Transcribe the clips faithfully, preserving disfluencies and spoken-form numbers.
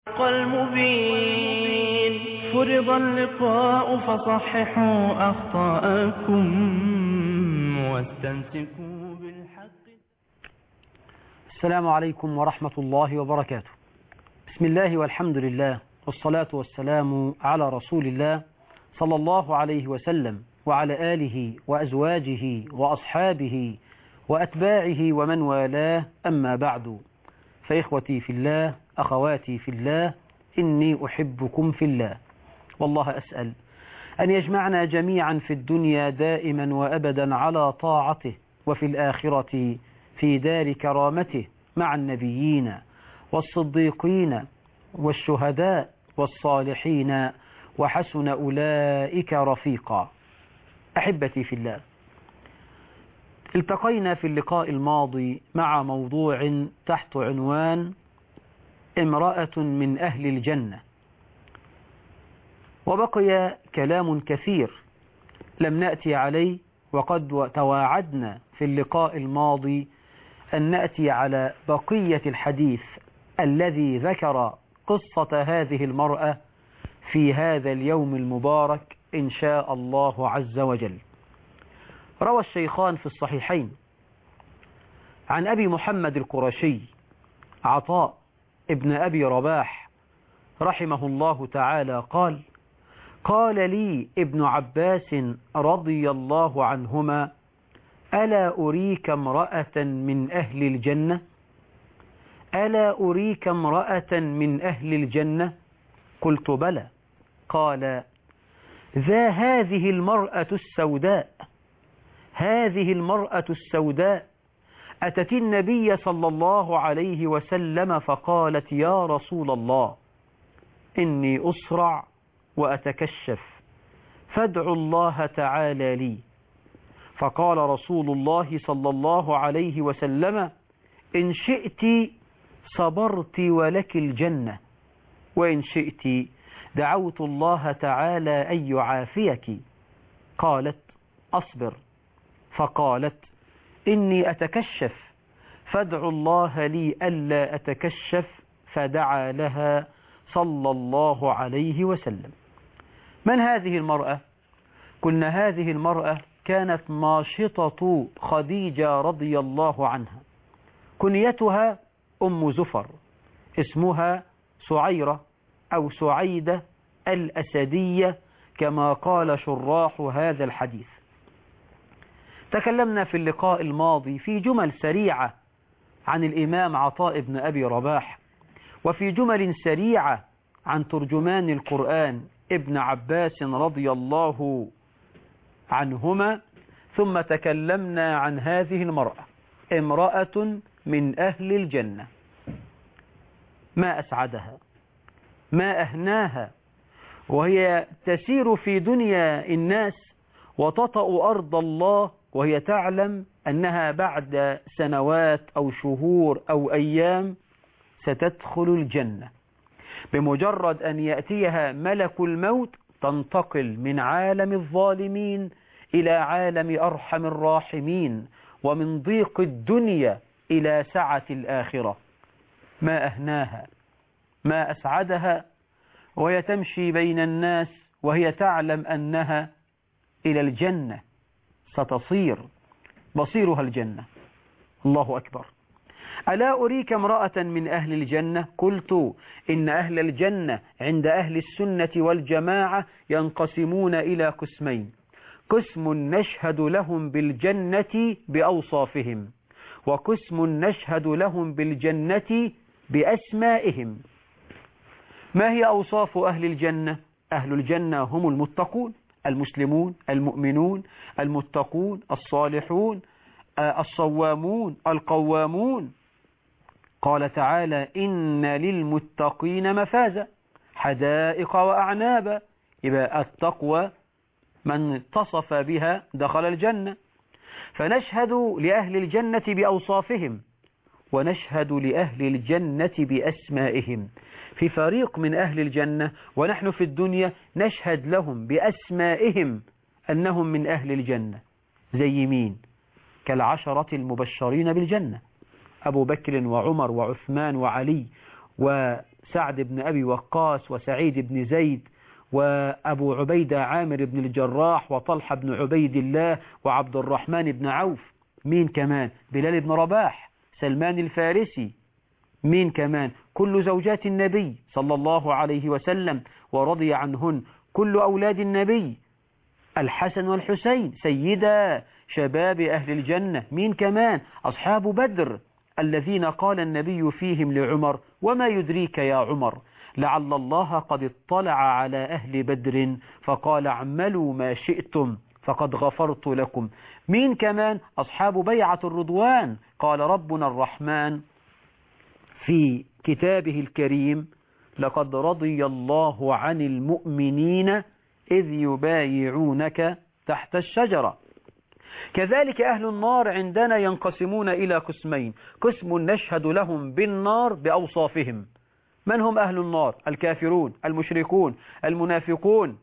المبين فرض اللقاء فصححوا أخطاءكم واستمسكوا بالحق. السلام عليكم ورحمة الله وبركاته. بسم الله والحمد لله والصلاة والسلام على رسول الله صلى الله عليه وسلم وعلى آله وأزواجه وأصحابه وأتباعه ومن والاه، أما بعد، فإخوتي في الله، أخواتي في الله، إني أحبكم في الله، والله أسأل أن يجمعنا جميعا في الدنيا دائما وأبدا على طاعته، وفي الآخرة في دار كرامته مع النبيين والصديقين والشهداء والصالحين وحسن أولئك رفيقا. أحبتي في الله، التقينا في اللقاء الماضي مع موضوع تحت عنوان امرأة من أهل الجنة، وبقي كلام كثير لم نأتي عليه، وقد تواعدنا في اللقاء الماضي أن نأتي على بقية الحديث الذي ذكر قصة هذه المرأة في هذا اليوم المبارك إن شاء الله عز وجل. روى الشيخان في الصحيحين عن أبي محمد القرشي عطاء ابن أبي رباح رحمه الله تعالى قال: قال لي ابن عباس رضي الله عنهما: ألا أريك امرأة من أهل الجنة؟ ألا أريك امرأة من أهل الجنة؟ قلت: بلى. قال: ذا هذه المرأة السوداء، هذه المرأة السوداء أتت النبي صلى الله عليه وسلم فقالت: يا رسول الله، إني أسرع وأتكشف، فادعوا الله تعالى لي. فقال رسول الله صلى الله عليه وسلم: إن شئت صبرت ولك الجنة، وإن شئت دعوت الله تعالى أن يعافيك. قالت: أصبر. فقالت: إني أتكشف، فادعوا الله لي ألا أتكشف، فدعا لها صلى الله عليه وسلم. من هذه المرأة؟ قلنا هذه المرأة كانت ماشطة خديجة رضي الله عنها، كنيتها أم زفر، اسمها سعيرة أو سعيدة الأسدية كما قال شراح هذا الحديث. تكلمنا في اللقاء الماضي في جمل سريعة عن الإمام عطاء بن أبي رباح، وفي جمل سريعة عن ترجمان القرآن ابن عباس رضي الله عنهما، ثم تكلمنا عن هذه المرأة، امرأة من أهل الجنة. ما أسعدها، ما أهناها، وهي تسير في دنيا الناس وتطأ أرض الله وهي تعلم أنها بعد سنوات أو شهور أو أيام ستدخل الجنة. بمجرد أن يأتيها ملك الموت تنتقل من عالم الظالمين إلى عالم أرحم الراحمين، ومن ضيق الدنيا إلى سعة الآخرة. ما أهناها، ما أسعدها، وهي تمشي بين الناس وهي تعلم أنها إلى الجنة ستصير، مصيرها الجنة. الله أكبر. ألا أريك امرأة من أهل الجنة؟ قلت: إن أهل الجنة عند أهل السنة والجماعة ينقسمون إلى قسمين: قسم نشهد لهم بالجنة بأوصافهم، وقسم نشهد لهم بالجنة بأسمائهم. ما هي أوصاف أهل الجنة؟ أهل الجنة هم المتقون، المسلمون، المؤمنون، المتقون، الصالحون، الصوامون، القوامون. قال تعالى: إن للمتقين مفازا، حدائق وأعنابا. يبقى التقوى من اتصف بها دخل الجنة. فنشهد لأهل الجنة بأوصافهم، ونشهد لأهل الجنة بأسمائهم. في فريق من أهل الجنة ونحن في الدنيا نشهد لهم بأسمائهم أنهم من أهل الجنة. زي مين؟ كالعشرة المبشرين بالجنة: أبو بكر وعمر وعثمان وعلي سعد بن أبي وقاص وسعيد بن زيد وأبو عبيدة عامر بن الجراح وطلحة بن عبيد الله وعبد الرحمن بن عوف. مين كمان؟ بلال بن رباح، سلمان الفارسي. مين كمان؟ كل زوجات النبي صلى الله عليه وسلم ورضي عنهن كل أولاد النبي، الحسن والحسين سيدا شباب أهل الجنة. مين كمان؟ أصحاب بدر الذين قال النبي فيهم لعمر: وما يدريك يا عمر لعل الله قد اطلع على أهل بدر فقال اعملوا ما شئتم فقد غفرت لكم. مين كمان؟ أصحاب بيعة الرضوان، قال ربنا الرحمن في كتابه الكريم: لقد رضي الله عن المؤمنين إذ يبايعونك تحت الشجرة. كذلك أهل النار عندنا ينقسمون إلى قسمين: قسم نشهد لهم بالنار بأوصافهم. من هم أهل النار؟ الكافرون، المشركون، المنافقون،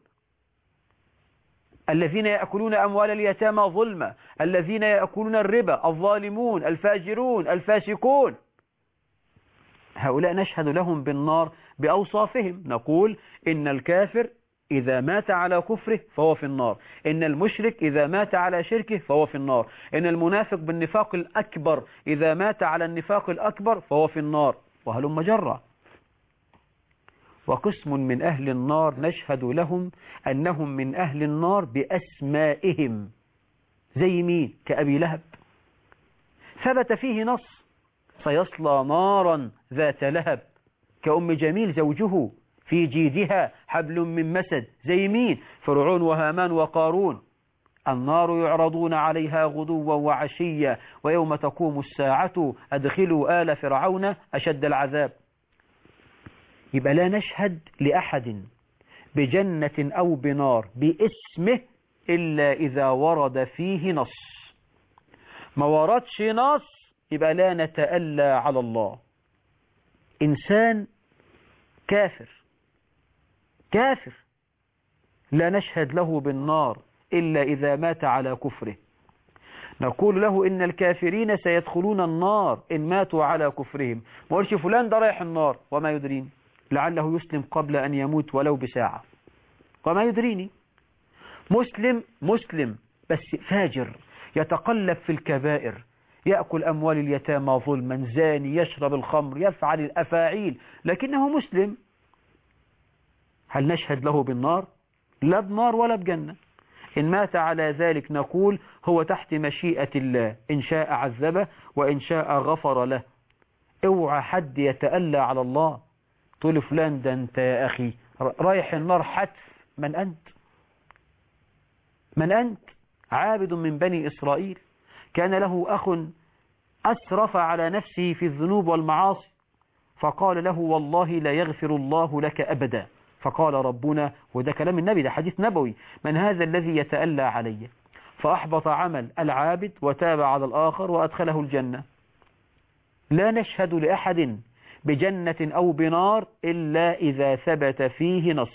الذين يأكلون أموال اليتامى ظلما، الذين يأكلون الربا، الظالمون، الفاجرون، الفاسقون. هؤلاء نشهد لهم بالنار بأوصافهم، نقول إن الكافر إذا مات على كفره فهو في النار، إن المشرك إذا مات على شركه فهو في النار، إن المنافق بالنفاق الأكبر إذا مات على النفاق الأكبر فهو في النار، وهلم جرة. وقسم من أهل النار نشهد لهم أنهم من أهل النار بأسمائهم. زي مين؟ كأبي لهب، ثبت فيه نص: سيصلى نارا ذات لهب. كأم جميل زوجه في جيدها حبل من مسد. زي مين؟ فرعون وهامان وقارون. النار يعرضون عليها غدوا وعشيا ويوم تقوم الساعة أدخلوا آل فرعون أشد العذاب. يبقى لا نشهد لأحد بجنة أو بنار باسمه إلا إذا ورد فيه نص. ما وردش نص يبقى لا نتألى على الله. إنسان كافر كافر لا نشهد له بالنار إلا إذا مات على كفره. نقول له إن الكافرين سيدخلون النار إن ماتوا على كفرهم. ما قلش فلان ده رايح النار، وما يدريني لعله يسلم قبل أن يموت ولو بساعة، وما يدريني. مسلم مسلم بس فاجر يتقلب في الكبائر، يأكل أموال اليتامى ظلما، زاني، يشرب الخمر، يفعل الأفاعيل، لكنه مسلم. هل نشهد له بالنار؟ لا بنار ولا بجنة. إن مات على ذلك نقول هو تحت مشيئة الله، إن شاء عذبه وإن شاء غفر له. اوعى حد يتألى على الله. تقول فلان ده أنت يا أخي رايح النار حتف. من أنت؟ من أنت؟ عابد من بني إسرائيل كان له أخ أسرف على نفسه في الذنوب والمعاصي، فقال له والله لا يغفر الله لك أبدا. فقال ربنا، وده كلام النبي، ده حديث نبوي: من هذا الذي يتألى علي؟ فأحبط عمل العابد وتاب على الآخر وأدخله الجنة. لا نشهد لأحد بجنة أو بنار إلا إذا ثبت فيه نص.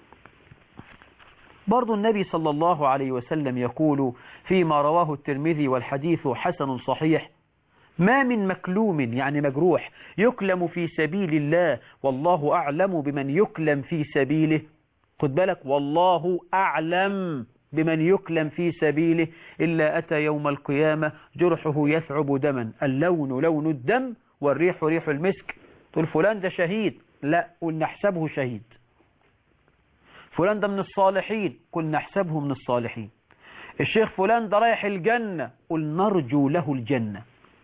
برضو النبي صلى الله عليه وسلم يقول فيما رواه الترمذي والحديث حسن صحيح: ما من مكلوم يعني مجروح يكلم في سبيل الله والله أعلم بمن يكلم في سبيله. خد بالك، والله أعلم بمن يكلم في سبيله إلا أتى يوم القيامة جرحه يثعب دما، اللون لون الدم والريح ريح المسك. تقول فلان ده شهيد، لا، قل نحسبه شهيد. فلان ده من الصالحين، قل نحسبه من الصالحين. الشيخ فلان ده رايح الجنة، قل نرجو له الجنة.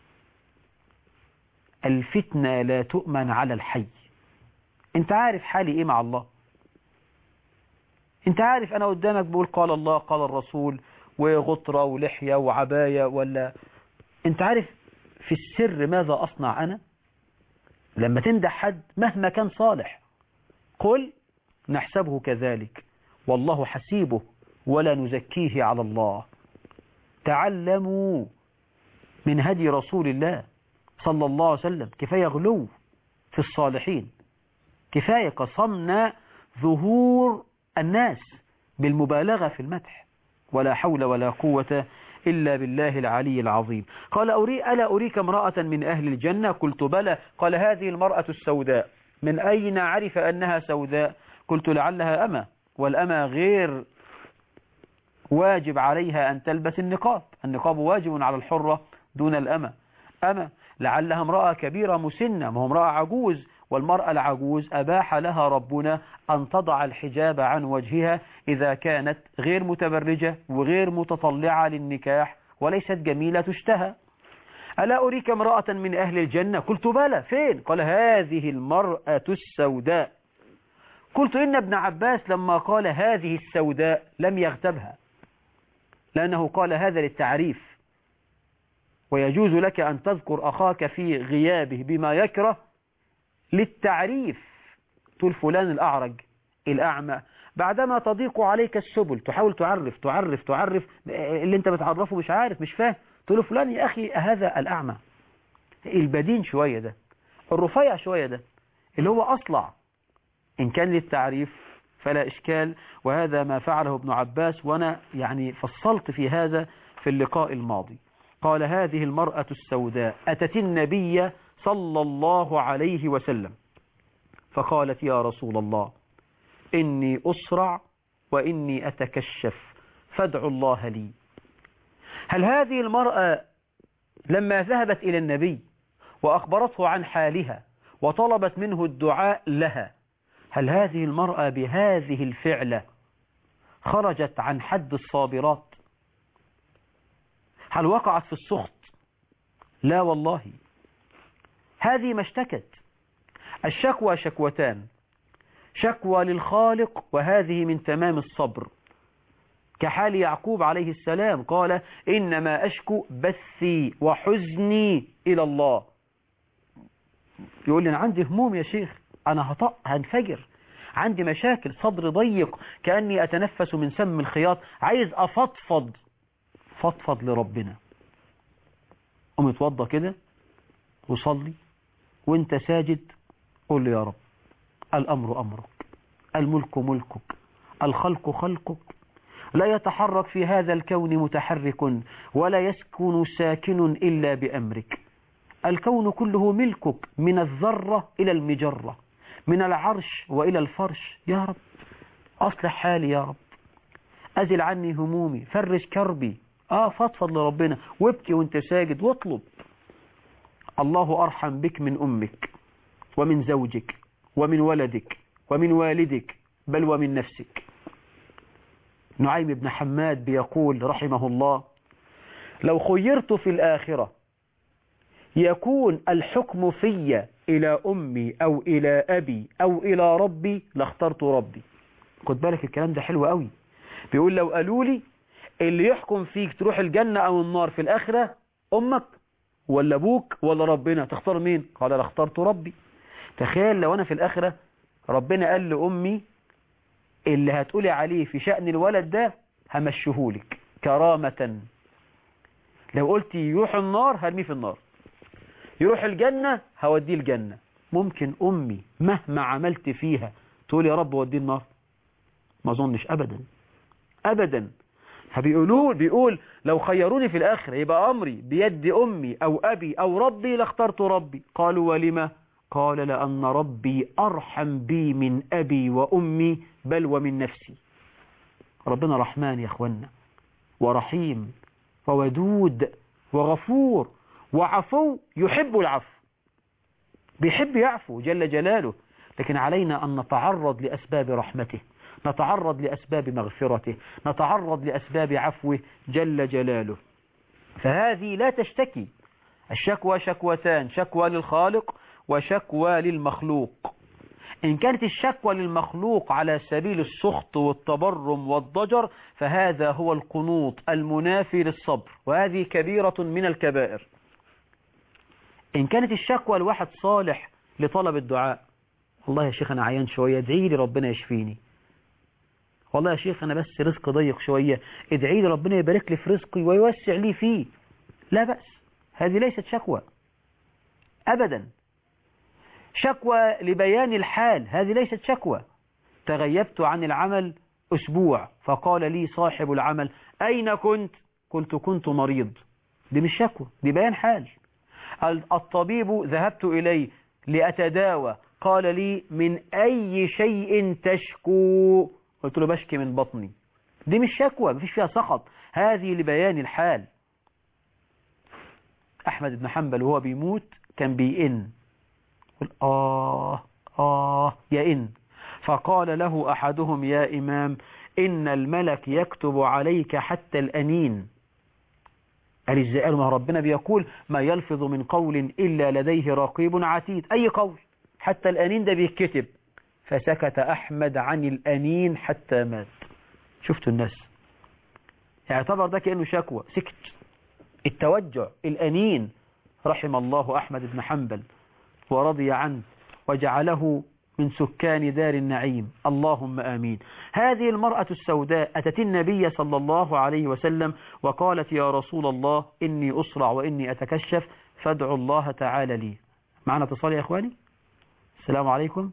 الفتنة لا تؤمن على الحي. انت عارف حالي ايه مع الله؟ انت عارف انا قدامك بقول قال الله قال الرسول وغطرة ولحية وعباية، ولا انت عارف في السر ماذا اصنع انا؟ لما تمدح حد مهما كان صالح قل نحسبه كذلك والله حسيبه ولا نزكيه على الله. تعلموا من هدي رسول الله صلى الله عليه وسلم. كفاية غلو في الصالحين، كفاية قصمنا ظهور الناس بالمبالغة في المدح. ولا حول ولا قوة إلا بالله العلي العظيم. قال أري ألا أريك امرأة من أهل الجنة؟ قلت بلى. قال هذه المرأة السوداء. من أين عرف أنها سوداء؟ قلت لعلها أمة، والأمة غير واجب عليها أن تلبس النقاب، النقاب واجب على الحرة دون الأمة. أمة لعلها امرأة كبيرة مسنة، ما هو امرأة عجوز، والمرأة العجوز أباح لها ربنا أن تضع الحجاب عن وجهها إذا كانت غير متبرجة وغير متطلعة للنكاح وليست جميلة تشتهى. ألا أريك امرأة من أهل الجنة؟ قلت بلى، فين؟ قال هذه المرأة السوداء. قلت إن ابن عباس لما قال هذه السوداء لم يغتبها، لأنه قال هذا للتعريف، ويجوز لك أن تذكر أخاك في غيابه بما يكره للتعريف. تقول فلان الأعرج الأعمى، بعدما تضيق عليك السبل تحاول تعرف تعرف تعرف اللي انت بتعرفه مش عارف مش فاهم، تقول له فلان يا أخي هذا الأعمى، البدين شوية ده، الرفيع شوية ده، اللي هو أصلع. إن كان للتعريف فلا إشكال، وهذا ما فعله ابن عباس، وأنا يعني فصلت في هذا في اللقاء الماضي. قال هذه المرأة السوداء أتت النبي صلى الله عليه وسلم فقالت يا رسول الله إني أسرع وإني أتكشف فادعوا الله لي. هل هذه المرأة لما ذهبت إلى النبي وأخبرته عن حالها وطلبت منه الدعاء لها، هل هذه المرأة بهذه الفعلة خرجت عن حد الصابرات؟ هل وقعت في السخط؟ لا والله، هذه ما اشتكت. الشكوى شكوتان، شكوى للخالق وهذه من تمام الصبر، كحال يعقوب عليه السلام قال إنما أشكو بثي وحزني إلى الله. يقول لي أنا عندي هموم يا شيخ، أنا هطأ هنفجر، عندي مشاكل، صدر ضيق كأني أتنفس من سم الخياط، عايز أفضفض. فضفض لربنا، قم اتوضى كده وصلي وانت ساجد قول له يا رب الأمر أمرك، الملك ملكك، الخلق خلقك، لا يتحرك في هذا الكون متحرك ولا يسكن ساكن إلا بأمرك، الكون كله ملكك من الذرة إلى المجرة، من العرش وإلى الفرش. يا رب أصلح حالي، يا رب أزل عني همومي، فرج كربي. آه فضفض لربنا وابكي وانت ساجد واطلب. الله أرحم بك من أمك ومن زوجك ومن ولدك ومن والدك بل ومن نفسك. نعيم بن حماد بيقول رحمه الله لو خيرت في الآخرة يكون الحكم في إلى أمي أو إلى أبي أو إلى ربي لاخترت ربي. خد بالك الكلام ده حلو قوي. بيقول لو قالوا لي اللي يحكم فيك تروح الجنة أو النار في الآخرة أمك ولا أبوك ولا ربنا، تختار مين؟ قال لاخترت ربي. تخيل لو أنا في الآخرة ربنا قال لأمي اللي هتقولي عليه في شأن الولد ده همشيهولك كرامة، لو قلت يروح النار هرميه في النار، يروح الجنة هوديه الجنة. ممكن أمي مهما عملت فيها تقول يا رب وديه النار؟ ما أظنش أبدا أبدا. فبيقولوا بيقول لو خيروني في الآخرة يبقى أمري بيد أمي أو أبي أو ربي لاخترت ربي. قالوا ولما؟ قال لأن ربي أرحم بي من أبي وأمي بل ومن نفسي. ربنا رحمن يا أخوانا ورحيم وودود وغفور وعفو، يحب العفو، بيحب يعفو جل جلاله، لكن علينا أن نتعرض لأسباب رحمته، نتعرض لأسباب مغفرته، نتعرض لأسباب عفوه جل جلاله. فهذه لا تشتكي. الشكوى شكوتان، شكوى للخالق وشكوى للمخلوق. إن كانت الشكوى للمخلوق على سبيل السخط والتبرم والضجر فهذا هو القنوط المنافي للصبر، وهذه كبيرة من الكبائر. إن كانت الشكوى لواحد صالح لطلب الدعاء، والله يا شيخ أنا عيان شوية ادعي لي ربنا يشفيني، والله يا شيخ أنا بس رزق ضيق شوية ادعي لي ربنا يبارك لي في رزقي ويوسع لي فيه، لا بأس، هذه ليست شكوى أبدا. شكوى لبيان الحال هذه ليست شكوى. تغيبت عن العمل أسبوع فقال لي صاحب العمل أين كنت؟ قلت كنت مريض، دي مش شكوى، دي بيان حال. الطبيب ذهبت إليه لأتداوى قال لي من أي شيء تشكو؟ قلت له بشكي من بطني. دي مش شكوى، مفيش فيها سخط، هذه لبيان الحال. أحمد بن حنبل وهو بيموت كان بيئن، يقول آه آه يئن. فقال له أحدهم يا إمام إن الملك يكتب عليك حتى الأنين. قال ازاي؟ قالوا ما ربنا بيقول ما يلفظ من قول إلا لديه رقيب عتيد، أي قول حتى الأنين ده بيتكتب. فسكت أحمد عن الأنين حتى مات. شفتوا الناس، اعتبر ده كأنه شكوى، سكت. التوجع الأنين. رحم الله أحمد بن حنبل ورضي عنه وجعله من سكان دار النعيم، اللهم آمين. هذه المرأة السوداء أتت النبي صلى الله عليه وسلم وقالت يا رسول الله إني أسرع وإني أتكشف فادعوا الله تعالى لي. معنا اتصال يا أخواني. السلام عليكم.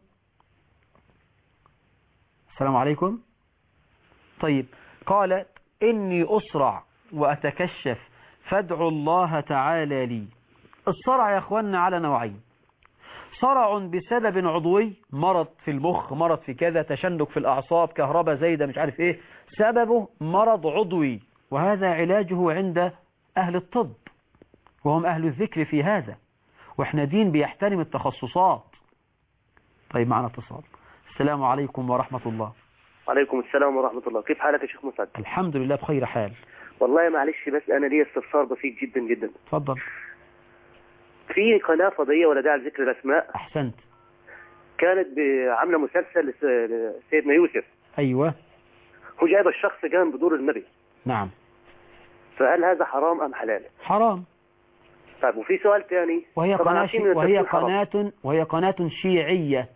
السلام عليكم. طيب، قالت إني أسرع وأتكشف فادعوا الله تعالى لي. الصرع يا أخواننا على نوعين: صرع بسبب عضوي، مرض في المخ، مرض في كذا، تشنج في الأعصاب، كهرباء زايدة، مش عارف إيه، سببه مرض عضوي، وهذا علاجه عند أهل الطب وهم أهل الذكر في هذا، وإحنا دين بيحترم التخصصات. طيب، معنا اتصال. السلام عليكم ورحمة الله. وعليكم السلام ورحمة الله. كيف حالك يا شيخ مسعد؟ الحمد لله بخير حال. والله معلش، بس أنا لي استفسار بسيط جدا جدا. تفضل. في قناة فضائية ولا داعي لذكر الأسماء، أحسنت، كانت عاملة مسلسل لسيدنا يوسف. أيوة. هو جايب الشخص كان بدور النبي. نعم. فهل هذا حرام أم حلال؟ حرام. طيب، وفي سؤال ثاني. وهي قناة شي... وهي قناة وهي قناة شيعية.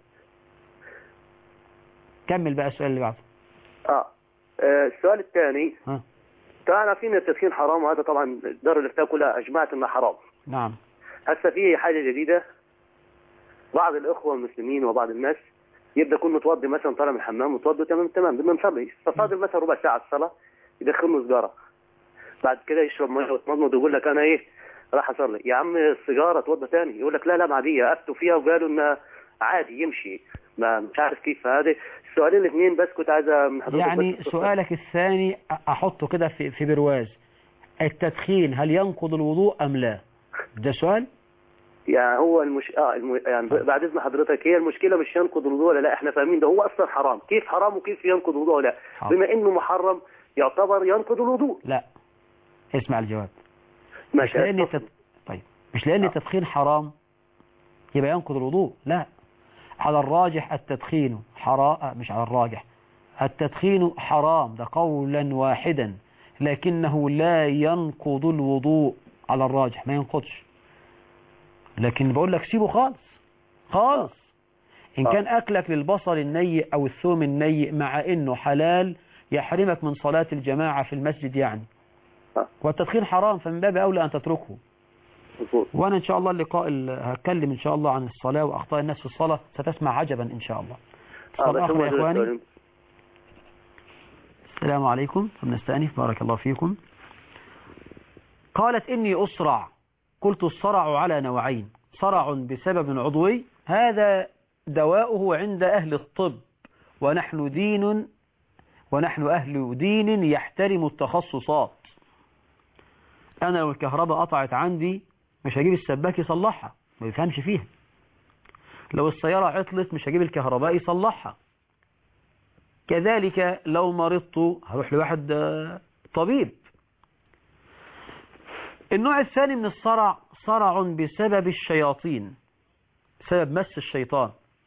كمل بقى السؤال اللي بعده. آه. آه السؤال الثاني. ها. طبعا عارفين التدخين حرام، وهذا طبعا دار الافتاء كلها أجمعت أنه حرام. نعم. هسه في حاجة جديدة، بعض الأخوة المسلمين وبعض الناس يبدأ يكون متوضي مثلا، طالع من الحمام متوضي تمام تمام بدنا نصلي، فصادر مثلا ربع ساعة الصلاة يدخلوا سجارة، بعد كده يشرب ميه ويتمضمض ويقول لك أنا إيه راح أصلي. يا عم السيجارة توضى ثاني، يقول لك لا لا عادية، أفتوا فيها وقالوا إنه عادي يمشي، ما مش عارف كيف. هذه السؤالين الاثنين بس كنت عايزة من حضرتك. يعني سؤالك الثاني أحطه كده في في برواز: التدخين هل ينقض الوضوء أم لا؟ ده سؤال. يعني هو المش... آه الم... يعني بعد اذن حضرتك، هي المشكله مش ينقض الوضوء ولا لا، احنا فاهمين ده هو اصلا حرام، كيف حرام وكيف ينقض الوضوء ولا لا؟ بما انه محرم يعتبر ينقض الوضوء. لا، اسمع الجواب. مش لان التد... طيب مش لان التدخين حرام يبقى ينقض الوضوء، لا. على الراجح التدخين حرام، مش على الراجح، التدخين حرام، ده قولا واحدا، لكنه لا ينقض الوضوء. على الراجح ما ينقضش، لكن بقول لك سيبه خالص خالص. إن كان أكلك للبصل النيء أو الثوم النيء مع إنه حلال يحرمك من صلاة الجماعة في المسجد يعني، والتدخين حرام، فمن باب أولى أن تتركه. وأنا إن شاء الله اللقاء هتكلم إن شاء الله عن الصلاة وأخطاء الناس في الصلاة، ستسمع عجبا إن شاء الله. آه آخر يا إخواني. السلام عليكم. فبنستأنف. بارك الله فيكم. قالت إني أسرع. قلت الصرع على نوعين: صرع بسبب عضوي، هذا دواؤه عند أهل الطب، ونحن دين ونحن أهل دين يحترم التخصصات. أنا لو الكهرباء قطعت عندي مش هجيب السباك يصلحها، ما يفهمش فيها. لو السيارة عطلت مش هجيب الكهرباء يصلحها. كذلك لو مرضت هروح لواحد طبيب. النوع الثاني من الصرع صرع بسبب الشياطين، سبب مس الشيطان،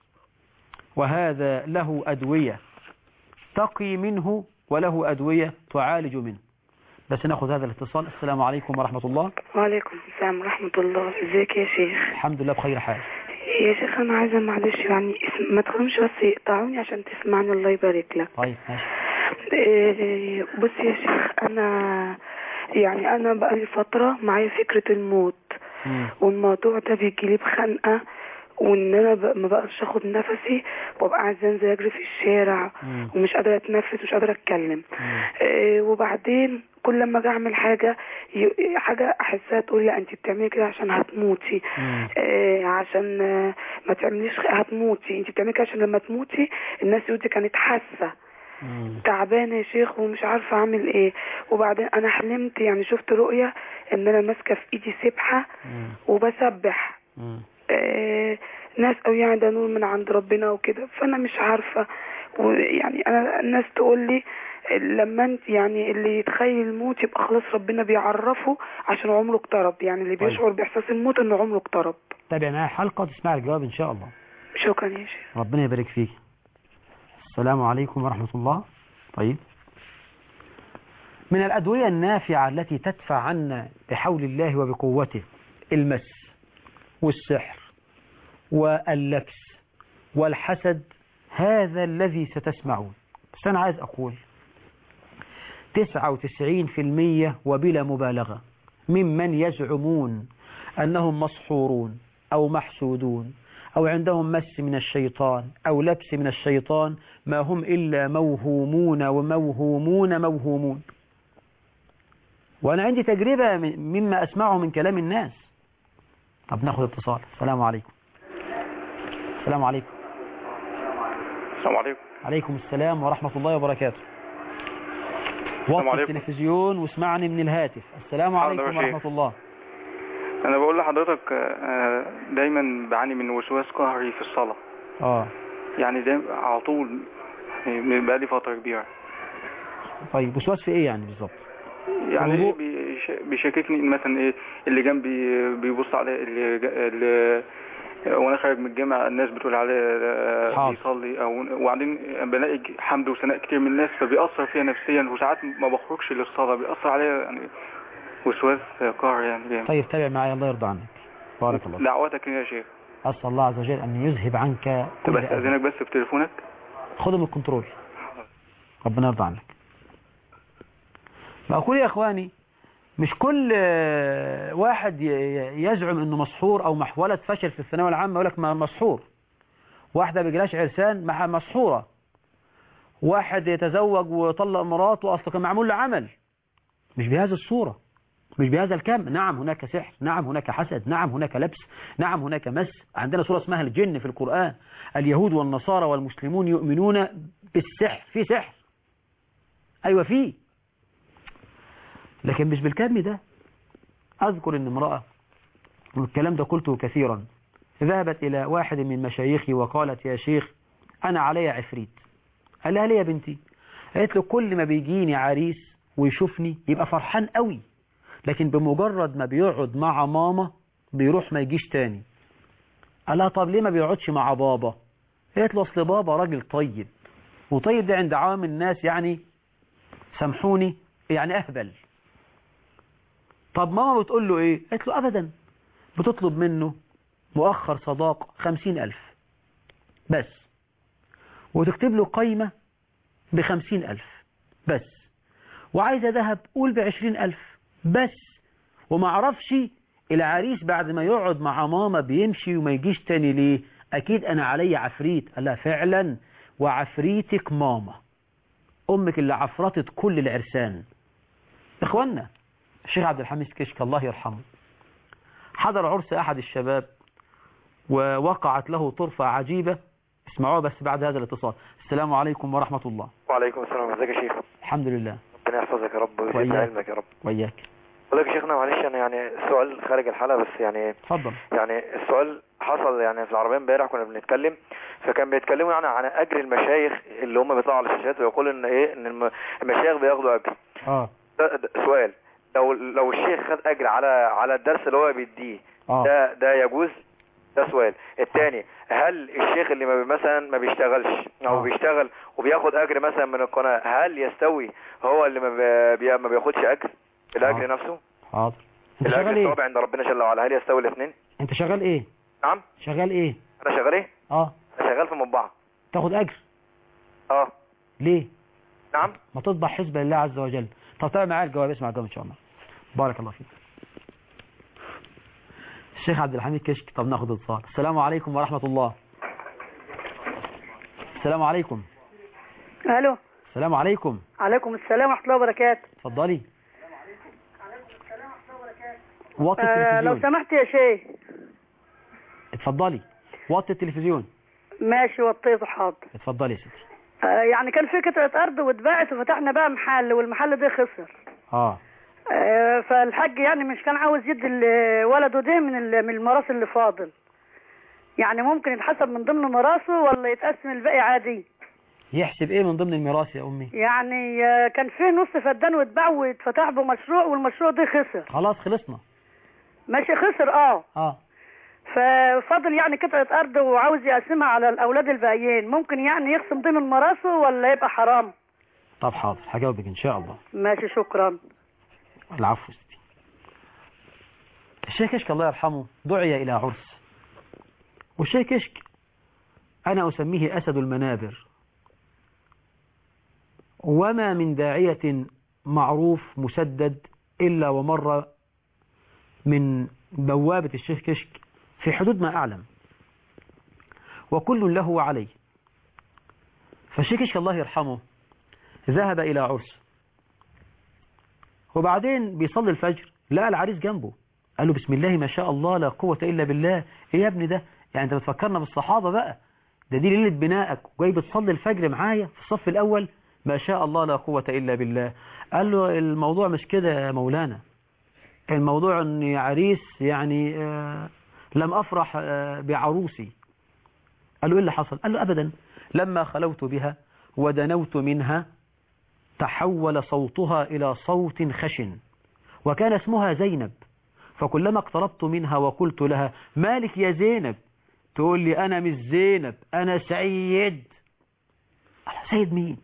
وهذا له أدوية تقي منه وله أدوية تعالج منه. بس ناخذ هذا الاتصال. السلام عليكم ورحمة الله. وعليكم السلام ورحمة الله. ازيك يا شيخ؟ الحمد لله بخير حال. يا شيخ أنا عايزة معلش يعني ما تخلوش بس يقطعوني عشان تسمعني، الله يبارك لك. طيب ماشي. إيه بص يا شيخ، أنا يعني أنا بقالي فترة معايا فكرة الموت، م. والموضوع ده بيجي لي بخنقة، وان انا ب... ما بقدرش اخد نفسي، وابقى عايزه انزل اجري في الشارع، مم. ومش قادره اتنفس ومش قادره اتكلم. إيه وبعدين كل لما اجي اعمل حاجه ي- حاجه احسها تقول لي انت بتعملي كده عشان هتموتي، آه عشان آه ما تعمليش خ- هتموتي، انت بتعملي كده عشان لما تموتي الناس يقول دي كانت حاسه تعبانه يا شيخ ومش عارفه اعمل ايه. وبعدين انا حلمت يعني شفت رؤيه ان انا ماسكه في ايدي سبحه وبسبح آه ناس او يعني ده نور من عند ربنا وكده، فانا مش عارفه. ويعني انا الناس تقول لي لما انت يعني اللي يتخيل الموت يبقى خلاص ربنا بيعرفه عشان عمره اقترب، يعني اللي طيب. بيشعر باحساس الموت ان عمره اقترب. تابع معايا حلقة تسمع الجواب إن شاء الله. شكرا يا شيخ. ربنا يبارك فيك. السلام عليكم ورحمة الله. طيب، من الأدوية النافعة التي تدفع عنا بحول الله وبقوته المس والسحر واللبس والحسد، هذا الذي ستسمعون. بس أنا عايز أقول تسعة وتسعين في المية وبلا مبالغة ممن يزعمون أنهم مسحورون أو محسودون أو عندهم مس من الشيطان أو لبس من الشيطان ما هم إلا موهومون وموهومون موهومون. وأنا عندي تجربة مما أسمعه من كلام الناس. طب ناخد اتصال. السلام عليكم. السلام عليكم. السلام عليكم. عليكم السلام ورحمة الله وبركاته. وطي التلفزيون واسمعني من الهاتف. السلام عليكم ورحمة الله. أنا بقول لحضرتك دايما بعاني من وسواس قهري في الصلاة. اه يعني دايما على طول بقالي فترة كبيرة. طيب وسواس في ايه يعني بالظبط؟ يعني ايه بيشككني ان مثلا ايه اللي جنبي بيبص عليه، اللي, اللي وانا خارج من الجامعة الناس بتقول عليه بيصلي، او وبعدين بلاقي حمد وثناء كتير من الناس فبيأثر فيها نفسيا، وساعات ما بخرجش للصلاة بيأثر عليها يعني وسواس قهر يعني جامد. طيب تابع معايا الله يرضى عنك. بارك الله. دعواتك يا شيخ. أسأل الله عز وجل أن يذهب عنك كل بس أذنك بس بتليفونك. خده من الكنترول. ربنا يرضى عنك. بقول يا إخواني مش كل واحد يزعم أنه مسحور أو محولة فشل في الثانوية العامة يقول لك مسحور. واحدة بجلاش عرسان مع مسحورة. واحد يتزوج وطلق مراته أصلا كان معمول له عمل. مش بهذه الصورة، مش بهذا الكم. نعم هناك سحر، نعم هناك حسد، نعم هناك لبس، نعم هناك مس. عندنا سورة اسمها الجن في القرآن. اليهود والنصارى والمسلمون يؤمنون بالسحر. في سحر، أيوة فيه، لكن مش بالكم ده. أذكر أن امرأة، والكلام ده قلته كثيرا، ذهبت إلى واحد من مشايخي وقالت يا شيخ أنا علي عفريت. قال لها ليه يا بنتي؟ قالت له كل ما بيجيني عريس ويشوفني يبقى فرحان قوي، لكن بمجرد ما بيقعد مع ماما بيروح ما يجيش تاني. قال لها طب ليه ما بيقعدش مع بابا؟ قالت له اصل بابا راجل طيب، وطيب ده عند عوام الناس يعني سامحوني يعني اهبل. طب ماما بتقول له ايه؟ قالت له ابدا، بتطلب منه مؤخر صداق خمسين الف بس، وتكتب له قايمة بخمسين الف بس، وعايزة ذهب قول بعشرين الف بس. وما عرفش العريس بعد ما يقعد مع ماما بيمشي وما يجيش تاني ليه؟ اكيد انا علي عفريت. قال لها فعلا، وعفريتك ماما، امك اللي عفرتت كل العرسان. اخوانا الشيخ عبد الحميد كشك الله يرحمه حضر عرس احد الشباب ووقعت له طرفة عجيبة. اسمعوها بس بعد هذا الاتصال. السلام عليكم ورحمة الله. وعليكم السلام. ازيك يا شيخ؟ الحمد لله. ربنا يحفظك يا رب ويزيد علمك يا رب. وإياك. بقول لك يا شيخنا معلش انا يعني سؤال خارج الحلقة بس يعني اتفضل. يعني السؤال حصل يعني في العربية امبارح كنا بنتكلم، فكان بيتكلموا يعني عن اجر المشايخ اللي هم بيطلعوا على الشاشات ويقولوا ان ايه ان المشايخ بياخدوا اجر. اه ده ده سؤال، لو لو الشيخ خد اجر على على الدرس اللي هو بيديه آه. ده ده يجوز؟ ده سؤال. الثاني، هل الشيخ اللي ما مثلا ما بيشتغلش او آه. بيشتغل وبياخد اجر مثلا من القناة، هل يستوي هو اللي ما, بي... ما بياخدش اجر الاجر آه. نفسه؟ حاضر. انت الاجر شغال ايه؟ الصواب عند ربنا جل وعلا، هل يستوي الاثنين؟ انت شغال ايه؟ نعم شغال ايه؟ انا شغال ايه؟ اه انا شغال في مطبعة. تاخد اجر؟ اه. ليه؟ نعم ما تطبع حزب لله عز وجل. طب تابع معايا الجواب، اسمع الجواب ان شاء الله. بارك الله فيك. الشيخ عبد الحميد كشك. طب ناخد اتصال. السلام عليكم ورحمة الله. السلام عليكم. الو. السلام عليكم. عليكم السلام ورحمة الله وبركاته. اتفضلي. وطي آه التلفزيون. لو سمحت يا شيخ. اتفضلي وطي التلفزيون. ماشي وطيته حاضر. اتفضلي يا ستي. آه يعني كان في قطعة أرض واتباعت وفتحنا بقى محل والمحل ده خسر. اه آه فالحاج يعني مش كان عاوز يدي ال- ولده ده من ال- من الميراث اللي فاضل. يعني ممكن يتحسب من ضمن ميراثه ولا يتقسم الباقي عادي؟ يحسب ايه من ضمن الميراث يا امي؟ يعني آه كان في نص فدان واتباع واتفتح به مشروع والمشروع ده خسر. خلاص خلصنا. ماشي خسر اه. اه ففضل يعني قطعة أرض وعاوز يقسمها على الأولاد الباقيين، ممكن يعني يقسم ضمن ميراثه ولا يبقى حرام؟ طب حاضر هجاوبك ان شاء الله. ماشي شكرا. العفو ستي. الشيخ كشك الله يرحمه دعي إلى عرس، والشيخ كشك أنا أسميه أسد المنابر، وما من داعية معروف مسدد إلا ومر من بوابة الشيخ كشك في حدود ما أعلم، وكل له وعليه. فالشيخ كشك الله يرحمه ذهب إلى عرس، وبعدين بيصلي الفجر لقى العريس جنبه، قال له بسم الله ما شاء الله لا قوة إلا بالله. إيه يا ابني ده؟ يعني أنت بتفكرنا بالصحابة بقى، ده دي ليلة بنائك وجاي بتصلي الفجر معايا في الصف الأول، ما شاء الله لا قوة إلا بالله. قال له الموضوع مش كده يا مولانا، الموضوع أني عريس يعني آه لم أفرح آه بعروسي. قال له إيه اللي حصل؟ قال له أبدا، لما خلوت بها ودنوت منها تحول صوتها إلى صوت خشن، وكان اسمها زينب، فكلما اقتربت منها وقلت لها مالك يا زينب تقول لي أنا مش زينب أنا سيد. قال سيد مين؟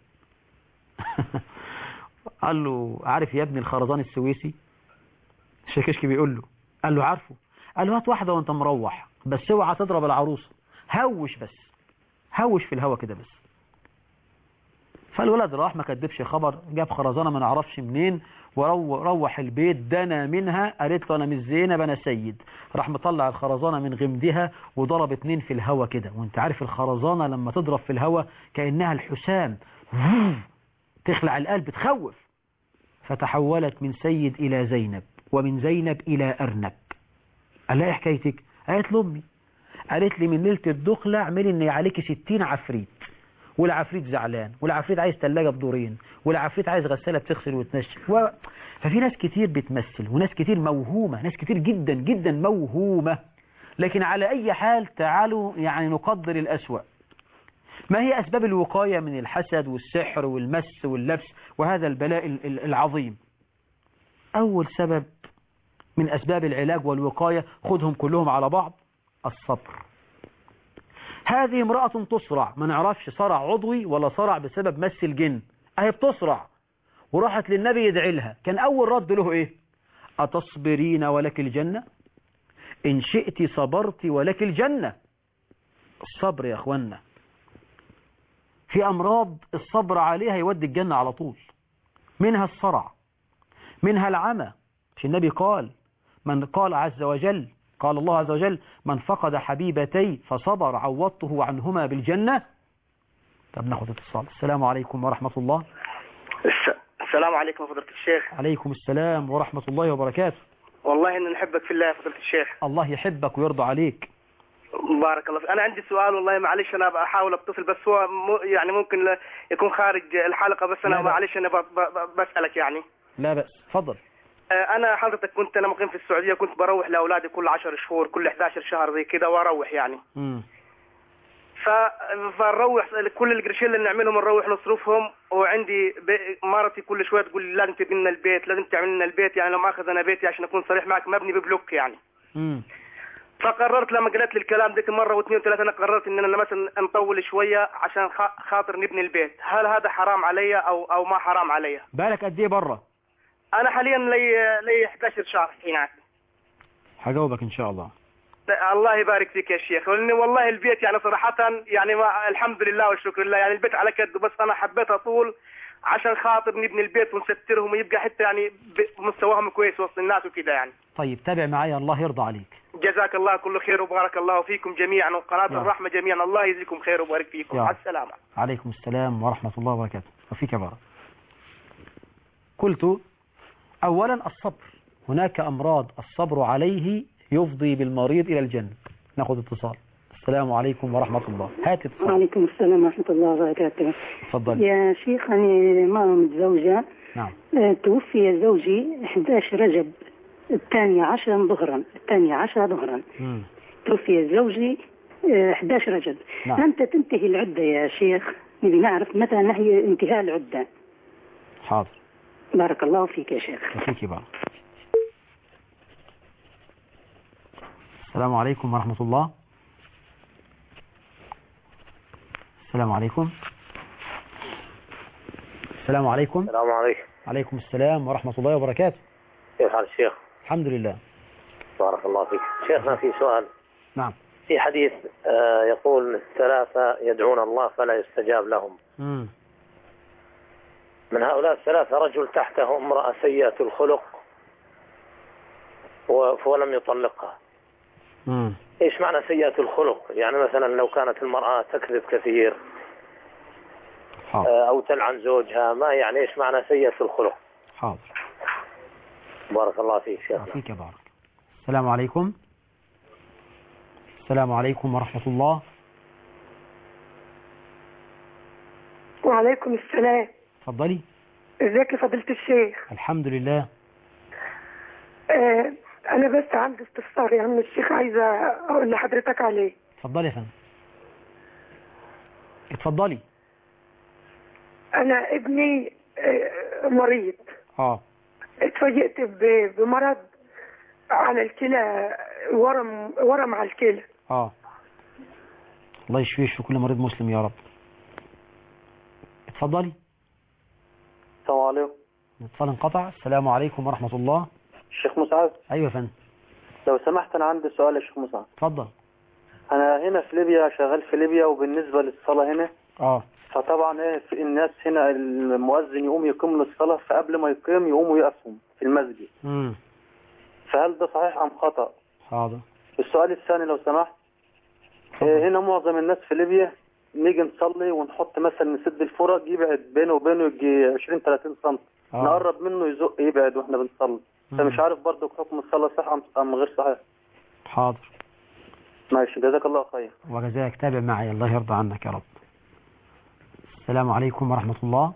قال له عارف يا ابني الخرزان السويسي؟ الشيخ كشك بيقول له، قال له عارفه. قال له هات واحدة وانت مروح بس اوعى تضرب العروسة، هوش بس هوش في الهوا كده بس. فالولد راح ما كدبش خبر، جاب خرزانة ما نعرفش منين وروح البيت دنا منها، قالت له انا مش زينب انا سيد. راح مطلع الخرزانة من غمدها وضرب اتنين في الهوا كده، وانت عارف الخرزانة لما تضرب في الهوا كأنها الحسام تخلع القلب تخوف. فتحولت من سيد إلى زينب ومن زينب إلى أرنب. قال لها ايه حكايتك؟ قالت له امي قالت لي من ليلة الدخلة اعملي ان عليكي ستين عفريت، والعفريت زعلان، والعفريت عايز ثلاجة بدورين، والعفريت عايز غسالة بتغسل وتنشف و... ففي ناس كتير بتمثل وناس كتير موهومة، ناس كتير جدا جدا موهومة. لكن على أي حال تعالوا يعني نقدر الأسوأ. ما هي أسباب الوقاية من الحسد والسحر والمس واللبس وهذا البلاء العظيم؟ أول سبب من أسباب العلاج والوقاية، خذهم كلهم على بعض، الصبر. هذه امرأة تصرع، ما نعرفش صرع عضوي ولا صرع بسبب مس الجن، اهي بتصرع وراحت للنبي يدعي لها، كان أول رد له إيه؟ أتصبرين ولك الجنة؟ إن شئت صبرت ولك الجنة. الصبر يا أخوانا، في أمراض الصبر عليها يودي الجنة على طول، منها الصرع، منها العمى. مش النبي قال من قال عز وجل قال الله عز وجل من فقد حبيبتي فصبر عوضته عنهما بالجنة. طب ناخد اتصال. السلام عليكم ورحمة الله. السلام عليكم فضيلة الشيخ. عليكم السلام ورحمة الله وبركاته. والله إن نحبك في الله يا فضيلة الشيخ. الله يحبك ويرضى عليك. بارك الله فيك. أنا عندي سؤال والله معلش أنا بحاول أتصل بس هو يعني ممكن يكون خارج الحلقة بس أنا معلش أنا بسألك يعني. لا بأس فضل. أنا حضرتك كنت أنا مقيم في السعودية، كنت بروح لأولادي كل عشر شهور كل إحدى عشر شهر زي كده وأروح يعني. امم ف... فنروح كل القرشين اللي نعملهم نروح نصرفهم، وعندي بي... مرتي كل شويه تقول لي لازم تبني لنا البيت لازم تعمل لنا البيت، يعني لو ما اخذ انا بيتي عشان اكون صريح معك مبني ببلوك يعني. امم فقررت لما قالت لي الكلام ديك مره واثنين وثلاثه انا قررت ان انا مثلا نطول شويه عشان خاطر نبني البيت. هل هذا حرام علي او او ما حرام علي؟ بالك قد ايه بره؟ انا حاليا لي لي إحدى عشر شهر هناك. هجاوبك ان شاء الله. الله يبارك فيك يا شيخ. لأن والله البيت يعني صراحة يعني ما الحمد لله والشكر لله، يعني البيت على كده بس أنا حبيت أطول عشان خاطر نبني البيت ونسترهم ويبقى حتى يعني مستواهم كويس وسط الناس وكده يعني. طيب تابع معايا الله يرضى عليك. جزاك الله كل خير وبارك الله فيكم جميعا وقناة الرحمة جميعا، الله يجزيكم خير وبارك فيكم. مع السلامة. عليكم السلام ورحمة الله وبركاته. وفيك بارك. قلت أولا الصبر، هناك أمراض الصبر عليه يفضي بالمريض إلى الجنة. ناخذ اتصال. السلام عليكم ورحمة الله. هات اتصال. وعليكم السلام ورحمة الله وبركاته. تفضل يا شيخ، أنا ما متزوجة. نعم. آه، توفي زوجي أحد عشر رجب الثانية عشر ظهرا الثانية عشر ظهرا مم. توفي زوجي آه، أحد عشر رجب. نعم. متى تنتهي العدة يا شيخ؟ نبي نعرف متى نهي انتهاء العدة. حاضر. بارك الله فيك يا شيخ. فيك بارك. السلام عليكم ورحمة الله. السلام عليكم. السلام عليكم. السلام عليكم. عليكم السلام ورحمة الله وبركاته. كيف حال الشيخ؟ الحمد لله. بارك الله فيك. شيخنا في سؤال. نعم. في حديث آه يقول الثلاثة يدعون الله فلا يستجاب لهم. مم. من هؤلاء الثلاثة رجل تحته امرأة سيئة الخلق ولم يطلقها. مم. ايش معنى سيئة الخلق؟ يعني مثلا لو كانت المرأة تكذب كثير حاضر. او تلعن زوجها، ما يعني ايش معنى سيئة الخلق؟ حاضر. بارك الله فيك شيخ. فيك يا بارك. السلام عليكم. السلام عليكم ورحمة الله. وعليكم السلام. تفضلي. ازيك يا فضيلة الشيخ؟ الحمد لله. آه انا بس عندي استفسار يا عم الشيخ، عايزة اقول لحضرتك عليه. اتفضلي يا فندم. اتفضلي. انا ابني آه مريض. اه اتفاجئت ب- بمرض على الكلى، ورم ورم على الكلى. اه الله يشفيه ويشفي كل مريض مسلم يا رب. اتفضلي. السلام عليكم. الاتصال انقطع. السلام عليكم ورحمة الله. الشيخ مسعد. ايوه يا فندم. لو سمحت انا عندي سؤال يا شيخ مسعد. اتفضل. انا هنا في ليبيا، شغال في ليبيا، وبالنسبة للصلاة هنا اه فطبعا ايه في الناس هنا المؤذن يقوم يقيم للصلاة، فقبل ما يقيم يقوموا يقفوا في المسجد. امم فهل ده صحيح ام خطأ؟ حاضر. السؤال الثاني لو سمحت، إيه هنا معظم الناس في ليبيا نيجي نصلي ونحط مثلا نسد الفرج يبعد بينه وبينه يجي عشرين ثلاثين سم، آه. نقرب منه يزق يبعد واحنا بنصلي. فمش عارف برضه حكم الصلاة صح ام أم غير صحيح. حاضر. ماشي، جزاك الله خير. وجزاك. تابع معي الله يرضى عنك يا رب. السلام عليكم ورحمة الله.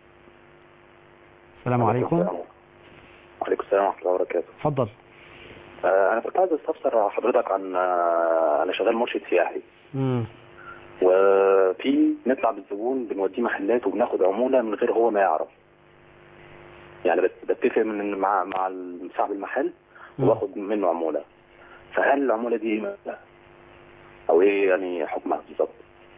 السلام عليكم. وعليكم السلام ورحمة الله وبركاته. اتفضل. آه أنا كنت عايز أستفسر حضرتك عن آه أنا شغال مرشد سياحي. امم وفي نطلع بالزبون بنوديه محلات وبناخد عمولة من غير هو ما يعرف. يعني بت- بتفق من مع مع صاحب المحل وباخد منه عمولة. فهل العمولة دي إيه؟ أو إيه يعني حكمها بالظبط؟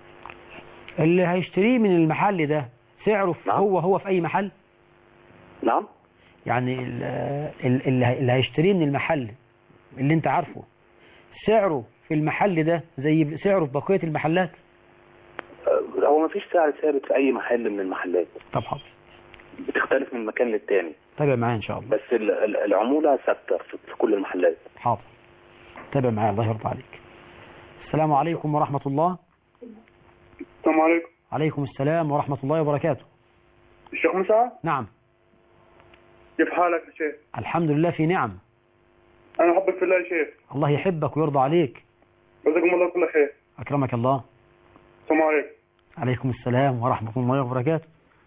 اللي هيشتريه من المحل ده سعره في نعم. هو هو في أي محل؟ نعم. يعني ال- ال- اللي اللي هيشتريه من المحل اللي انت عارفه سعره في المحل ده زي سعره في بقية المحلات؟ آه، هو ما فيش سعر ثابت في أي محل من المحلات. طب حاضر. بتختلف من مكان للتاني. تابع معايا ان شاء الله. بس ال- ال- العمولة ثابتة في في كل المحلات. حاضر. تابع معايا الله يرضى عليك. السلام عليكم ورحمة الله. السلام عليكم. عليكم السلام ورحمة الله وبركاته. الشيخ مسعد. نعم. كيف حالك يا شيخ؟ الحمد لله في نعم. أنا أحبك في الله يا شيخ. الله يحبك ويرضى عليك. جزاكم الله كل خير. أكرمك الله. السلام عليكم. عليكم السلام ورحمة الله وبركاته.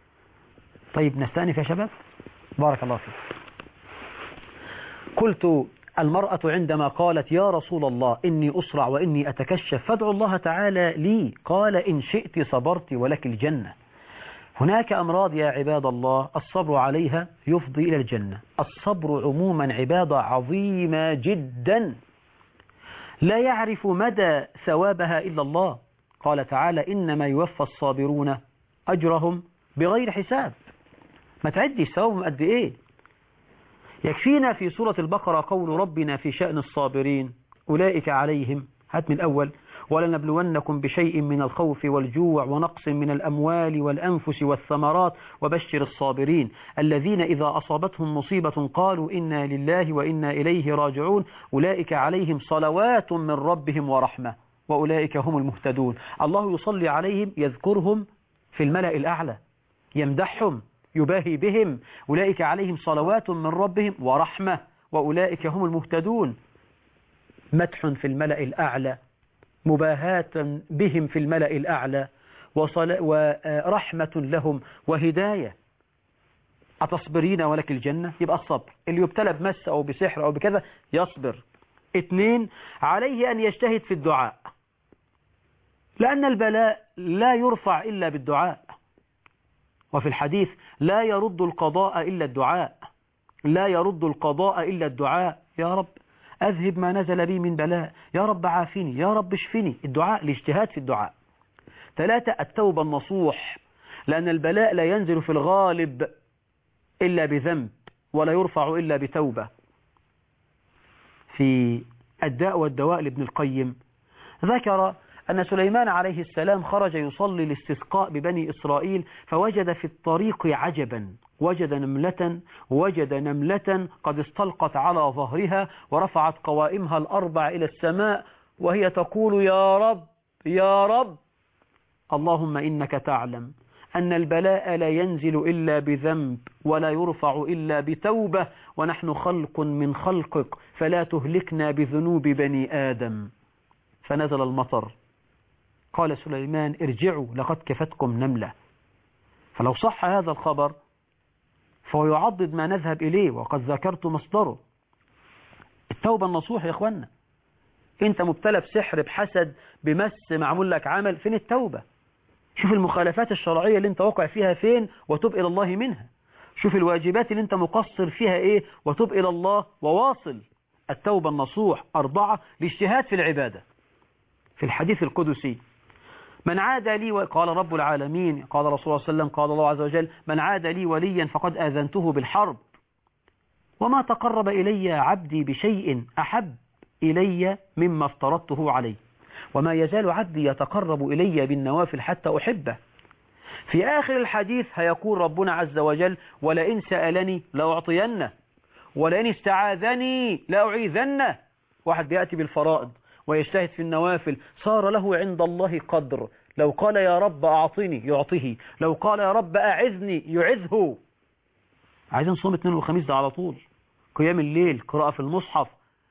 طيب نستأنف يا شباب. بارك الله فيك. قلت المرأة عندما قالت يا رسول الله إني أسرع وإني أتكشف فادعو الله تعالى لي، قال إن شئت صبرت ولك الجنة. هناك أمراض يا عباد الله الصبر عليها يفضي إلى الجنة. الصبر عموما عبادة عظيمة جدا لا يعرف مدى ثوابها إلا الله. قال تعالى إنما يوفى الصابرون أجرهم بغير حساب. ما تعدش ثوابهم قد إيه. يكفينا في سورة البقرة قول ربنا في شأن الصابرين أولئك عليهم، هات من الأول، ولنبلونكم بشيء من الخوف والجوع ونقص من الأموال والأنفس والثمرات وبشر الصابرين الذين إذا أصابتهم مصيبة قالوا إنا لله وإنا إليه راجعون أولئك عليهم صلوات من ربهم ورحمة وأولئك هم المهتدون. الله يصلي عليهم يذكرهم في الملأ الأعلى، يمدحهم، يباهي بهم، أولئك عليهم صلوات من ربهم ورحمة وأولئك هم المهتدون. مدح في الملأ الأعلى، مباهاة بهم في الملأ الأعلى، ورحمة لهم وهداية. أتصبرين ولك الجنة؟ يبقى الصبر. اللي يبتلى بمس أو بسحر أو بكذا يصبر. اثنين، عليه أن يجتهد في الدعاء، لأن البلاء لا يرفع إلا بالدعاء. وفي الحديث لا يرد القضاء إلا الدعاء، لا يرد القضاء إلا الدعاء. يا رب أذهب ما نزل بي من بلاء، يا رب عافني، يا رب اشفني. الدعاء، الاجتهاد في الدعاء. ثلاثة، التوبة النصوح، لأن البلاء لا ينزل في الغالب إلا بذنب ولا يرفع إلا بتوبة. في الداء والدواء لابن القيم ذكر أن سليمان عليه السلام خرج يصلي الاستسقاء ببني إسرائيل، فوجد في الطريق عجبا، وجد نملة وجد نملة قد استلقت على ظهرها ورفعت قوائمها الأربع إلى السماء وهي تقول يا رب يا رب اللهم إنك تعلم أن البلاء لا ينزل إلا بذنب ولا يرفع إلا بتوبة، ونحن خلق من خلقك فلا تهلكنا بذنوب بني آدم. فنزل المطر. قال سليمان ارجعوا لقد كفتكم نملة. فلو صح هذا الخبر فهو يعضد ما نذهب إليه، وقد ذكرت مصدره. التوبة النصوح يا إخوانا. أنت مبتلى بسحر، بحسد، بمس، معمول لك عمل، فين التوبة؟ شوف المخالفات الشرعية اللي انت واقع فيها فين وتب إلى الله منها. شوف الواجبات اللي انت مقصر فيها ايه وتب إلى الله وواصل. التوبة النصوح. أربعة، الاجتهاد في العبادة. في الحديث القدسي من عاد لي و... قال رب العالمين، قال رسول الله صلى الله عليه وسلم، قال الله عز وجل من عاد لي وليا فقد آذنته بالحرب، وما تقرب إلي عبدي بشيء أحب إلي مما افترضته عليه، وما يزال عبدي يتقرب إلي بالنوافل حتى أحبه. في آخر الحديث هيقول ربنا عز وجل ولئن سألني لأعطينه، ولئن استعاذني لأعيذنه. واحد بيأتي بالفرائض ويجتهد في النوافل صار له عند الله قدر. لو قال يا رب أعطني يعطيه، لو قال يا رب أعذني يعذه. عايزين نصوم اثنين وخميس ده على طول، قيام الليل، قراءة في المصحف،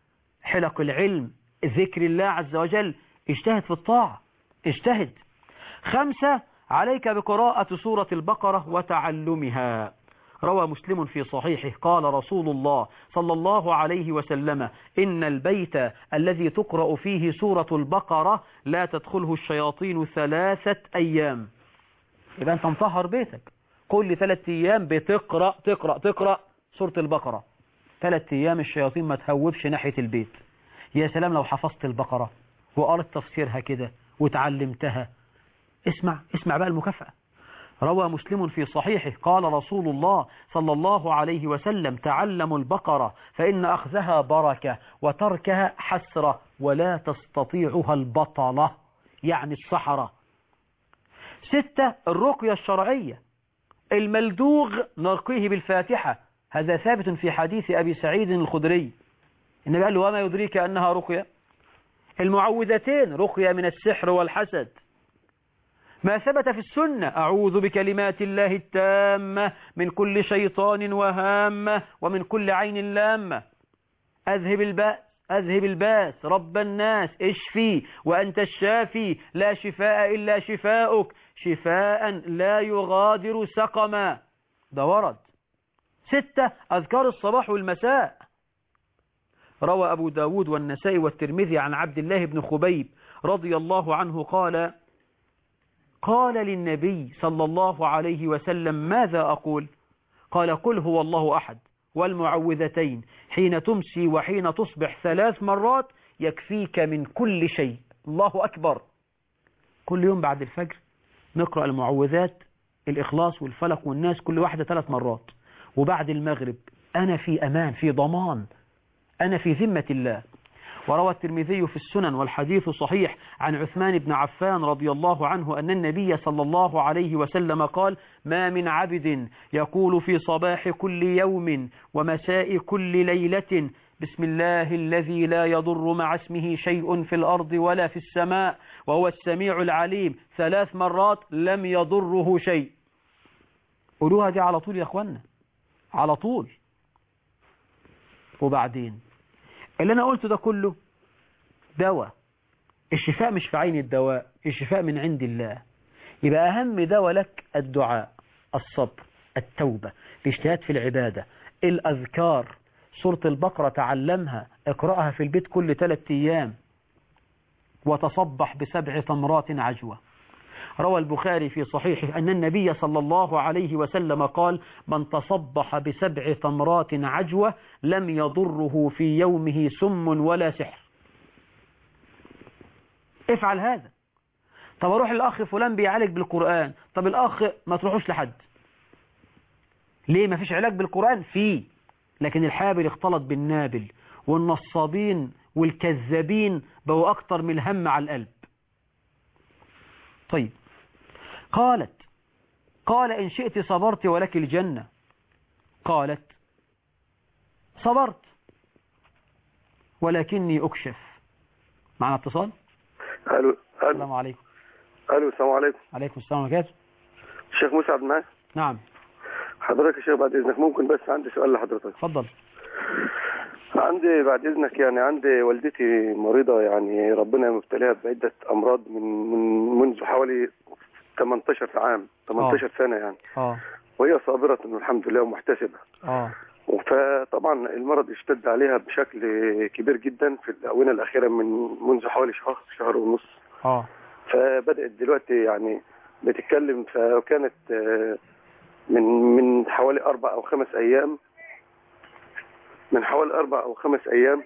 حلق العلم، ذكر الله عز وجل. اجتهد في الطاعة، اجتهد. خمسة، عليك بقراءة سورة البقرة وتعلمها. روى مسلم في صحيحه قال رسول الله صلى الله عليه وسلم إن البيت الذي تقرأ فيه سورة البقرة لا تدخله الشياطين ثلاثة أيام. إذا أنت مطهر بيتك، كل ثلاثة أيام بتقرأ تقرأ تقرأ سورة البقرة. ثلاثة أيام الشياطين ما تهوبش ناحية البيت. يا سلام لو حفظت البقرة وقرأت تفسيرها كده وتعلمتها. اسمع اسمع بقى المكافأة. روى مسلم في صحيحه قال رسول الله صلى الله عليه وسلم تعلموا البقرة فإن أخذها بركة وتركها حسرة ولا تستطيعها البطلة، يعني السحرة. ستة، الرقية الشرعية. الملدوغ نرقيه بالفاتحة، هذا ثابت في حديث أبي سعيد الخدري. النبي قال له وما يدريك أنها رقية. المعوذتين رقية من السحر والحسد. ما ثبت في السنة أعوذ بكلمات الله التامة من كل شيطان وهامة ومن كل عين لامة. أذهب البأس أذهب الباس رب الناس اشفي وأنت الشافي لا شفاء إلا شفاؤك شفاء لا يغادر سقما. ده ورد. ستة، أذكار الصباح والمساء. روى أبو داود والنسائي والترمذي عن عبد الله بن خبيب رضي الله عنه قال قال للنبي صلى الله عليه وسلم ماذا أقول؟ قال قل هو الله أحد والمعوذتين حين تمسي وحين تصبح ثلاث مرات يكفيك من كل شيء. الله أكبر. كل يوم بعد الفجر نقرأ المعوذات، الإخلاص والفلق والناس، كل واحدة ثلاث مرات. وبعد المغرب أنا في أمان، في ضمان، أنا في ذمة الله. وروى الترمذي في السنن والحديث صحيح عن عثمان بن عفان رضي الله عنه أن النبي صلى الله عليه وسلم قال ما من عبد يقول في صباح كل يوم ومساء كل ليلة بسم الله الذي لا يضر مع اسمه شيء في الأرض ولا في السماء وهو السميع العليم ثلاث مرات لم يضره شيء. قولوها دي على طول يا أخوانا، على طول. وبعدين اللي أنا قلته ده كله دواء. الشفاء مش في عين الدواء، الشفاء من عند الله. يبقى أهم دواء لك الدعاء، الصبر، التوبة، الاجتهاد في العبادة، الأذكار. سورة البقرة تعلمها، اقرأها في البيت كل ثلاثة أيام. وتصبح بسبع تمرات عجوة. روى البخاري في صحيحه أن النبي صلى الله عليه وسلم قال: من تصبح بسبع تمرات عجوة لم يضره في يومه سم ولا سحر. افعل هذا. طب اروح الأخ فلان بيعالج بالقرآن، طب الأخ ما تروحوش لحد. ليه ما فيش علاج بالقرآن؟ فيه، لكن الحابل اختلط بالنابل، والنصابين والكذابين بقوا أكتر من الهم على القلب. طيب قالت قال إن شئت صبرت ولك الجنة. قالت صبرت ولكني أكشف. معنا اتصال. الو السلام عليكم. الو السلام عليكم. عليكم السلام ورحمة الله. الشيخ مسعد معاك؟ نعم. حضرتك يا شيخ بعد إذنك ممكن بس عندي سؤال لحضرتك. اتفضل. عندي بعد إذنك يعني عندي والدتي مريضة، يعني ربنا مبتليها بعدة أمراض من من منذ حوالي ثمانية عشر عام، ثمانية عشر سنة يعني. اه وهي صابرة الحمد لله ومحتسبة. اه فطبعا المرض اشتد عليها بشكل كبير جدا في الآونة الأخيرة من منذ حوالي شهر شهر ونص. اه فبدأت دلوقتي يعني بتتكلم، فكانت من من حوالي أربع أو خمس أيام من حوالي أربع أو خمس أيام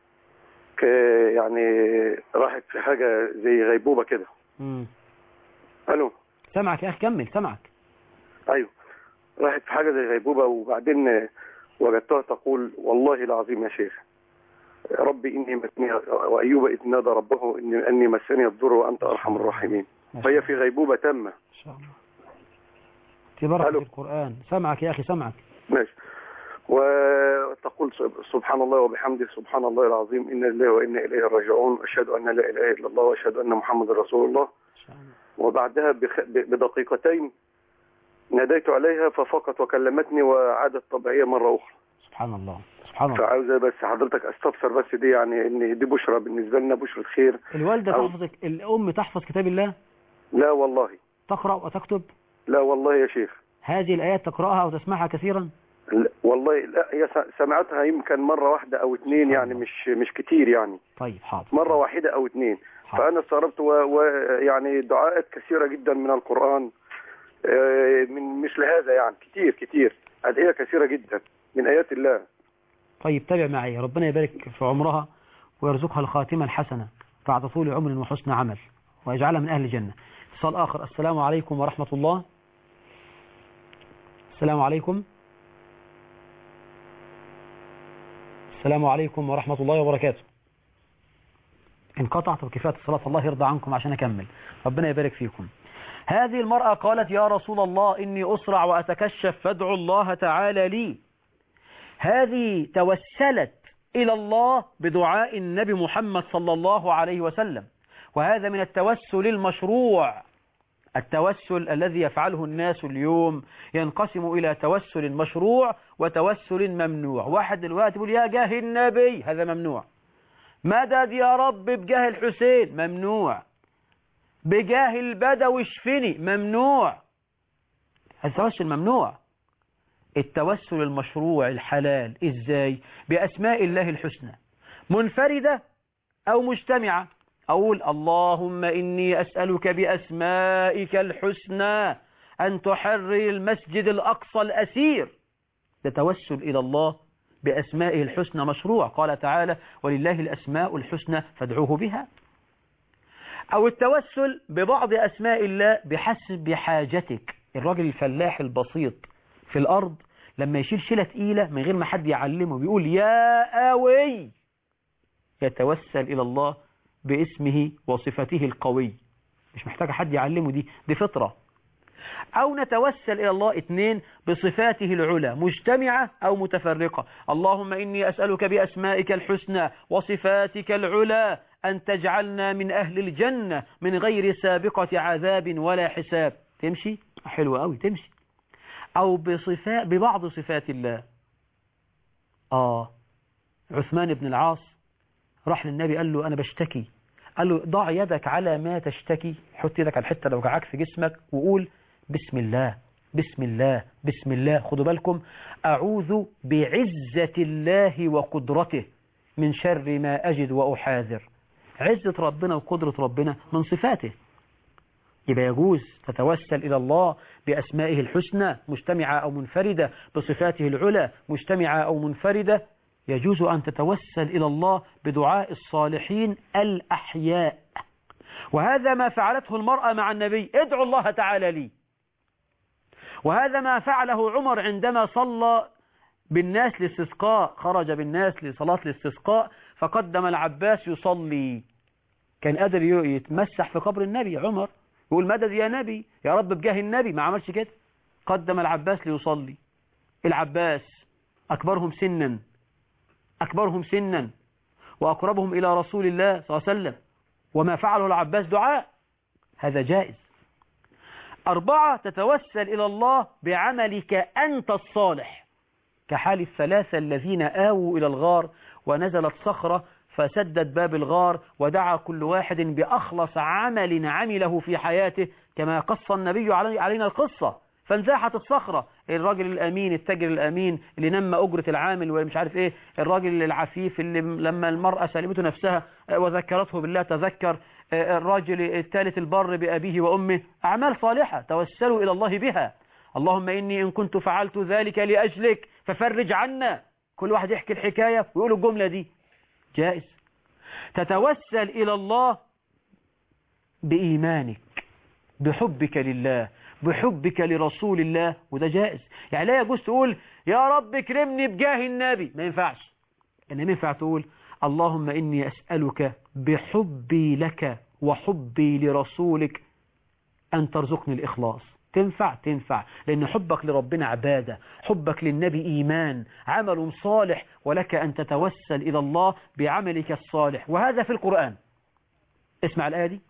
يعني راحت في حاجة زي غيبوبة كده. امم ألو سمعك يا أخي، كمل سمعك. أيوه، راحت في حاجة زي غيبوبة، وبعدين وجدتها تقول: والله العظيم يا شيخ ربي إني مسني، وأيوب إذ نادى ربه إني أني مسني الضر وأنت أرحم الراحمين. فهي في غيبوبة تامة إن شاء الله. تبارك في القرآن. سمعك يا أخي سمعك. ماشي. وتقول سبحان الله وبحمده سبحان الله العظيم إنا لله وإنا إليه راجعون، أشهد أن لا إله إلا الله وأشهد أن محمد رسول الله. وبعدها بخ... بدقيقتين ناديت عليها ففقط وكلمتني وعادت طبيعية مرة أخرى. سبحان الله سبحان الله. فعاوزة بس حضرتك أستفسر بس دي يعني إن دي بشرى بالنسبة لنا، بشرى خير. الوالدة أو... تحفظ، الأم تحفظ كتاب الله؟ لا والله. تقرأ وتكتب؟ لا والله يا شيخ. هذه الآيات تقرأها وتسمعها كثيرا؟ لا والله لا، هي سمعتها يمكن مرة واحدة أو اثنين يعني، مش مش كتير يعني. طيب حاضر. مرة واحدة أو اثنين. فأنا استغربت، ويعني دعاءات كثيرة جدا من القرآن من مثل هذا يعني، كتير كتير أدعية كثيرة جدا من آيات الله. طيب تابع معي، ربنا يبارك في عمرها ويرزقها الخاتمة الحسنة بعد طول عمر وحسن عمل، ويجعلها من أهل الجنة. اتصال آخر. السلام عليكم ورحمة الله. السلام عليكم. السلام عليكم ورحمة الله وبركاته. انقطعت وكفاية الصلاة، الله يرضى عنكم عشان أكمل، ربنا يبارك فيكم. هذه المرأة قالت: يا رسول الله إني أسرع وأتكشف فادعوا الله تعالى لي. هذه توسلت إلى الله بدعاء النبي محمد صلى الله عليه وسلم، وهذا من التوسل المشروع. التوسل الذي يفعله الناس اليوم ينقسم إلى توسل مشروع وتوسل ممنوع. واحد دلوقتي يقول: يا جاه النبي، هذا ممنوع. مدد يا رب بجاه الحسين، ممنوع. بجاه البدوي اشفني، ممنوع. التوسل ممنوع. التوسل المشروع الحلال ازاي؟ بأسماء الله الحسنى، منفردة أو مجتمعة. أقول: اللهم إني أسألك بأسمائك الحسنى أن تحرر المسجد الأقصى الأسير. ده توسل إلى الله بأسمائه الحسنى مشروع، قال تعالى: ولله الأسماء الحسنى فادعوه بها. أو التوسل ببعض أسماء الله بحسب حاجتك. الراجل الفلاح البسيط في الأرض لما يشيل شيلة تقيلة من غير ما حد يعلمه بيقول: يا قوي، يتوسل إلى الله باسمه وصفته القوي، مش محتاج حد يعلمه، دي دي فطرة. أو نتوسل إلى الله اثنين بصفاته العلى، مجتمعة أو متفرقة. اللهم إني أسألك بأسمائك الحسنى وصفاتك العلى أن تجعلنا من أهل الجنة من غير سابقة عذاب ولا حساب. تمشي؟ حلوة أوي، تمشي. أو بصفات ببعض صفات الله. آه عثمان بن العاص راح للنبي قال له أنا بشتكي، قال له ضع يدك على ما تشتكي، حط يدك على الحتة اللي وجعك في جسمك وقول بسم الله بسم الله بسم الله. خدوا بالكم، أعوذ بعزة الله وقدرته من شر ما أجد وأحاذر. عزة ربنا وقدرة ربنا من صفاته، يبقى يجوز تتوسل إلى الله بأسمائه الحسنى مجتمعة أو منفردة، بصفاته العلى مجتمعة أو منفردة. يجوز أن تتوسل إلى الله بدعاء الصالحين الأحياء، وهذا ما فعلته المرأة مع النبي، ادعو الله تعالى لي. وهذا ما فعله عمر عندما صلى بالناس الاستسقاء، خرج بالناس لصلاة الاستسقاء فقدم العباس يصلي، كان قادر يتمسح في قبر النبي عمر يقول مدد يا نبي يا رب بجاه النبي، ما عملش كده، قدم العباس ليصلي. العباس أكبرهم سنا أكبرهم سنا وأقربهم إلى رسول الله صلى الله عليه وسلم، وما فعله العباس دعاء، هذا جائز. أربعة، تتوسل إلى الله بعملك أنت الصالح، كحال الثلاثة الذين آووا إلى الغار ونزلت صخرة فسدت باب الغار ودعا كل واحد بأخلص عمل عمله في حياته، كما قص النبي علينا القصة. فانزاحت الصخرة، الراجل الأمين التاجر الأمين اللي نمى أجرة العامل ومش عارف إيه، الراجل العفيف اللي لما المرأة سلمته نفسها وذكرته بالله تذكر، الراجل الثالث البر بأبيه وأمه، أعمال صالحة توسلوا إلى الله بها. اللهم إني إن كنت فعلت ذلك لأجلك ففرج عنا. كل واحد يحكي الحكاية ويقول الجملة دي، جائز. تتوسل إلى الله بإيمانك، بحبك لله، بحبك لرسول الله، وده جائز. يعني لا يجوز تقول يا رب اكرمني بجاه النبي، ما ينفعش. إنما ينفع تقول اللهم إني أسألك بحبي لك وحبي لرسولك أن ترزقني الإخلاص. تنفع تنفع لأن حبك لربنا عبادة، حبك للنبي إيمان، عمل صالح، ولك أن تتوسل إلى الله بعملك الصالح، وهذا في القرآن. اسمع الآية دي: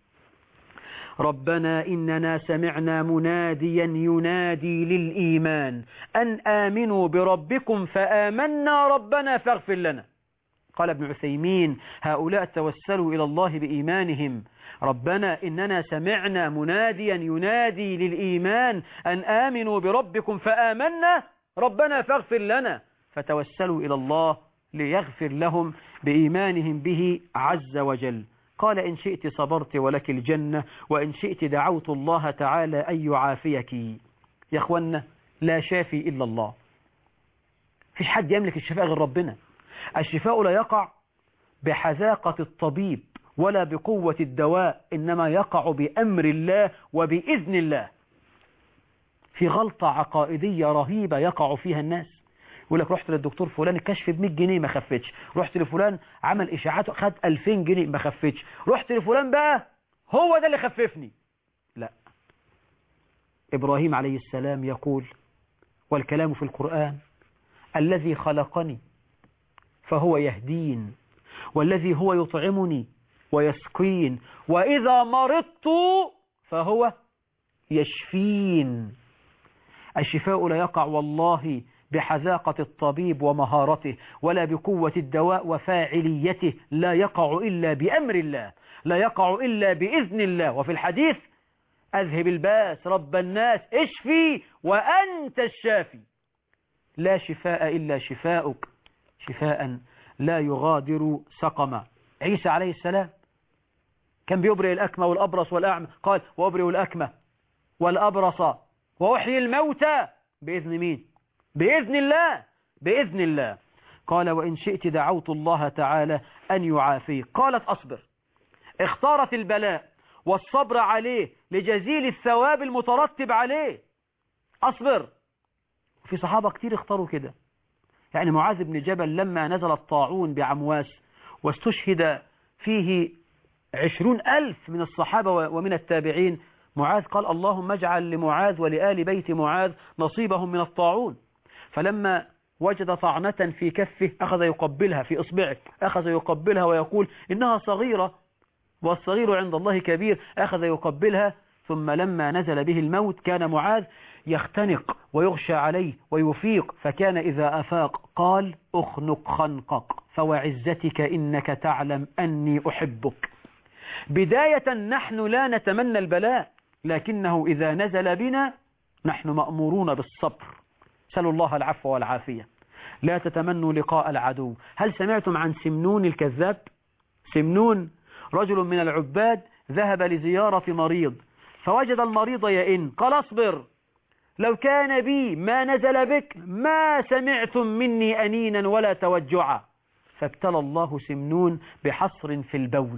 ربنا إننا سمعنا مناديا ينادي للإيمان أن آمنوا بربكم فآمنا ربنا فاغفر لنا. قال ابن عثيمين هؤلاء توسلوا إلى الله بإيمانهم. ربنا إننا سمعنا مناديا ينادي للإيمان أن آمنوا بربكم فآمنا ربنا فاغفر لنا، فتوسلوا إلى الله ليغفر لهم بإيمانهم به عز وجل. قال إن شئت صبرت ولك الجنة وإن شئت دعوت الله تعالى أن يعافيك. يا أخوانا، لا شافي إلا الله، فيش حد يملك الشفاء غير ربنا. الشفاء لا يقع بحذاقة الطبيب ولا بقوة الدواء، إنما يقع بأمر الله وبإذن الله. في غلطة عقائدية رهيبة يقع فيها الناس، يقول لك رحت للدكتور فلان الكشف بمية جنيه ما خفتش، رحت لفلان عمل إشاعات خد ألفين جنيه ما خفتش، رحت لفلان بقى هو ده اللي خففني. لا، إبراهيم عليه السلام يقول، والكلام في القرآن: الذي خلقني فهو يهدين، والذي هو يطعمني ويسقين، وإذا مرضت فهو يشفين. الشفاء لا يقع والله بحذاقة الطبيب ومهارته ولا بقوة الدواء وفاعليته، لا يقع إلا بأمر الله، لا يقع إلا بإذن الله. وفي الحديث: أذهب الباس رب الناس اشفي وأنت الشافي، لا شفاء إلا شفاؤك، شفاء لا يغادر سقما. عيسى عليه السلام كان بيبرئ الأكمى والأبرص والأعمى، قال: وأبرئ الأكمى والأبرص وأحيي الموتى بإذن مين؟ بإذن الله، بإذن الله. قال: وإن شئت دعوت الله تعالى أن يعافيك. قالت: أصبر. اختارت البلاء والصبر عليه لجزيل الثواب المترتب عليه. أصبر. في صحابة كتير اختاروا كده، يعني معاذ بن جبل لما نزل الطاعون بعمواس واستشهد فيه عشرون ألف من الصحابة ومن التابعين، معاذ قال: اللهم اجعل لمعاذ ولآل بيت معاذ نصيبهم من الطاعون. فلما وجد طعنة في كفه أخذ يقبلها في إصبعه، أخذ يقبلها ويقول إنها صغيرة والصغير عند الله كبير، أخذ يقبلها. ثم لما نزل به الموت كان معاذ يختنق ويغشى عليه ويفيق، فكان إذا أفاق قال أخنق خنقك فوعزتك إنك تعلم أني أحبك. بداية نحن لا نتمنى البلاء، لكنه إذا نزل بنا نحن مأمورون بالصبر. سألوا الله العفو والعافية. لا تتمنوا لقاء العدو. هل سمعتم عن سمنون الكذاب؟ سمنون رجل من العباد ذهب لزيارة مريض، فوجد المريض يئن، قال اصبر، لو كان بي ما نزل بك ما سمعتم مني أنينا ولا توجعا. فابتلى الله سمنون بحصر في البول،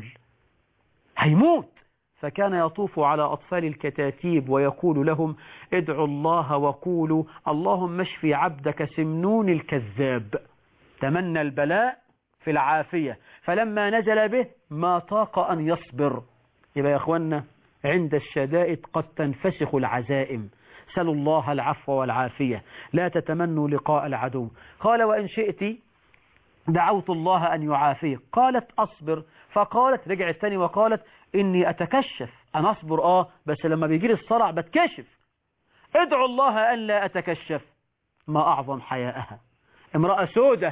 هيموت. فكان يطوف على أطفال الكتاتيب ويقول لهم ادعوا الله وقولوا اللهم اشفي عبدك سمنون الكذاب. تمنى البلاء في العافية، فلما نزل به ما طاق أن يصبر. يبقى يا أخوانا عند الشدائد قد تنفسخ العزائم. سلوا الله العفو والعافية. لا تتمنوا لقاء العدو. قال وإن شئت دعوت الله أن يعافيك. قالت أصبر، فقالت رجعت تاني وقالت إني أتكشف. أنا أصبر آه بس لما بيجي لي الصرع بتكشف. ادعوا الله أن لا أتكشف. ما أعظم حياءها. امرأة سودة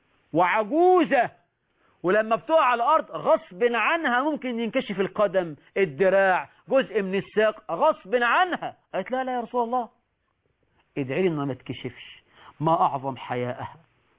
وعجوزة، ولما بتقع على الأرض غصب عنها ممكن ينكشف القدم، الدراع، جزء من الساق، غصب عنها. قالت لا لا يا رسول الله ادعي لي إنها ما تكشفش. ما أعظم حياءها،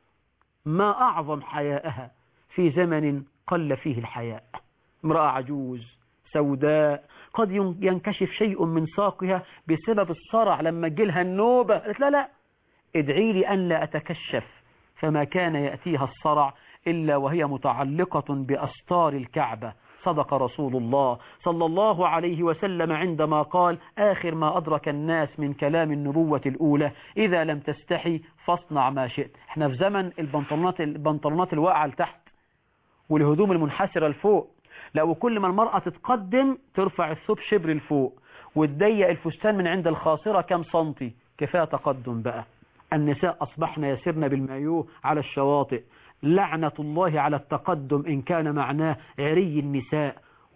ما أعظم حياءها في زمن قل فيه الحياء. امرأة عجوز سوداء قد ينكشف شيء من ساقها بسبب الصرع لما جيلها النوبة. قالت لا لا ادعي لي أن لا أتكشف. فما كان يأتيها الصرع إلا وهي متعلقة بأستار الكعبة. صدق رسول الله صلى الله عليه وسلم عندما قال آخر ما أدرك الناس من كلام النبوة الأولى إذا لم تستحي فاصنع ما شئت. احنا في زمن البنطلونات البنطلونات الواقعة لتحت والهدوم المنحسرة لفوق. لو كل ما المرأة تتقدم ترفع الثوب شبر لفوق وتضيق الفستان من عند الخاصرة كم سنتي. كفاية تقدم بقى. النساء أصبحن يسرن بالمايوه على الشواطئ. لعنة الله على التقدم إن كان معناه عري النساء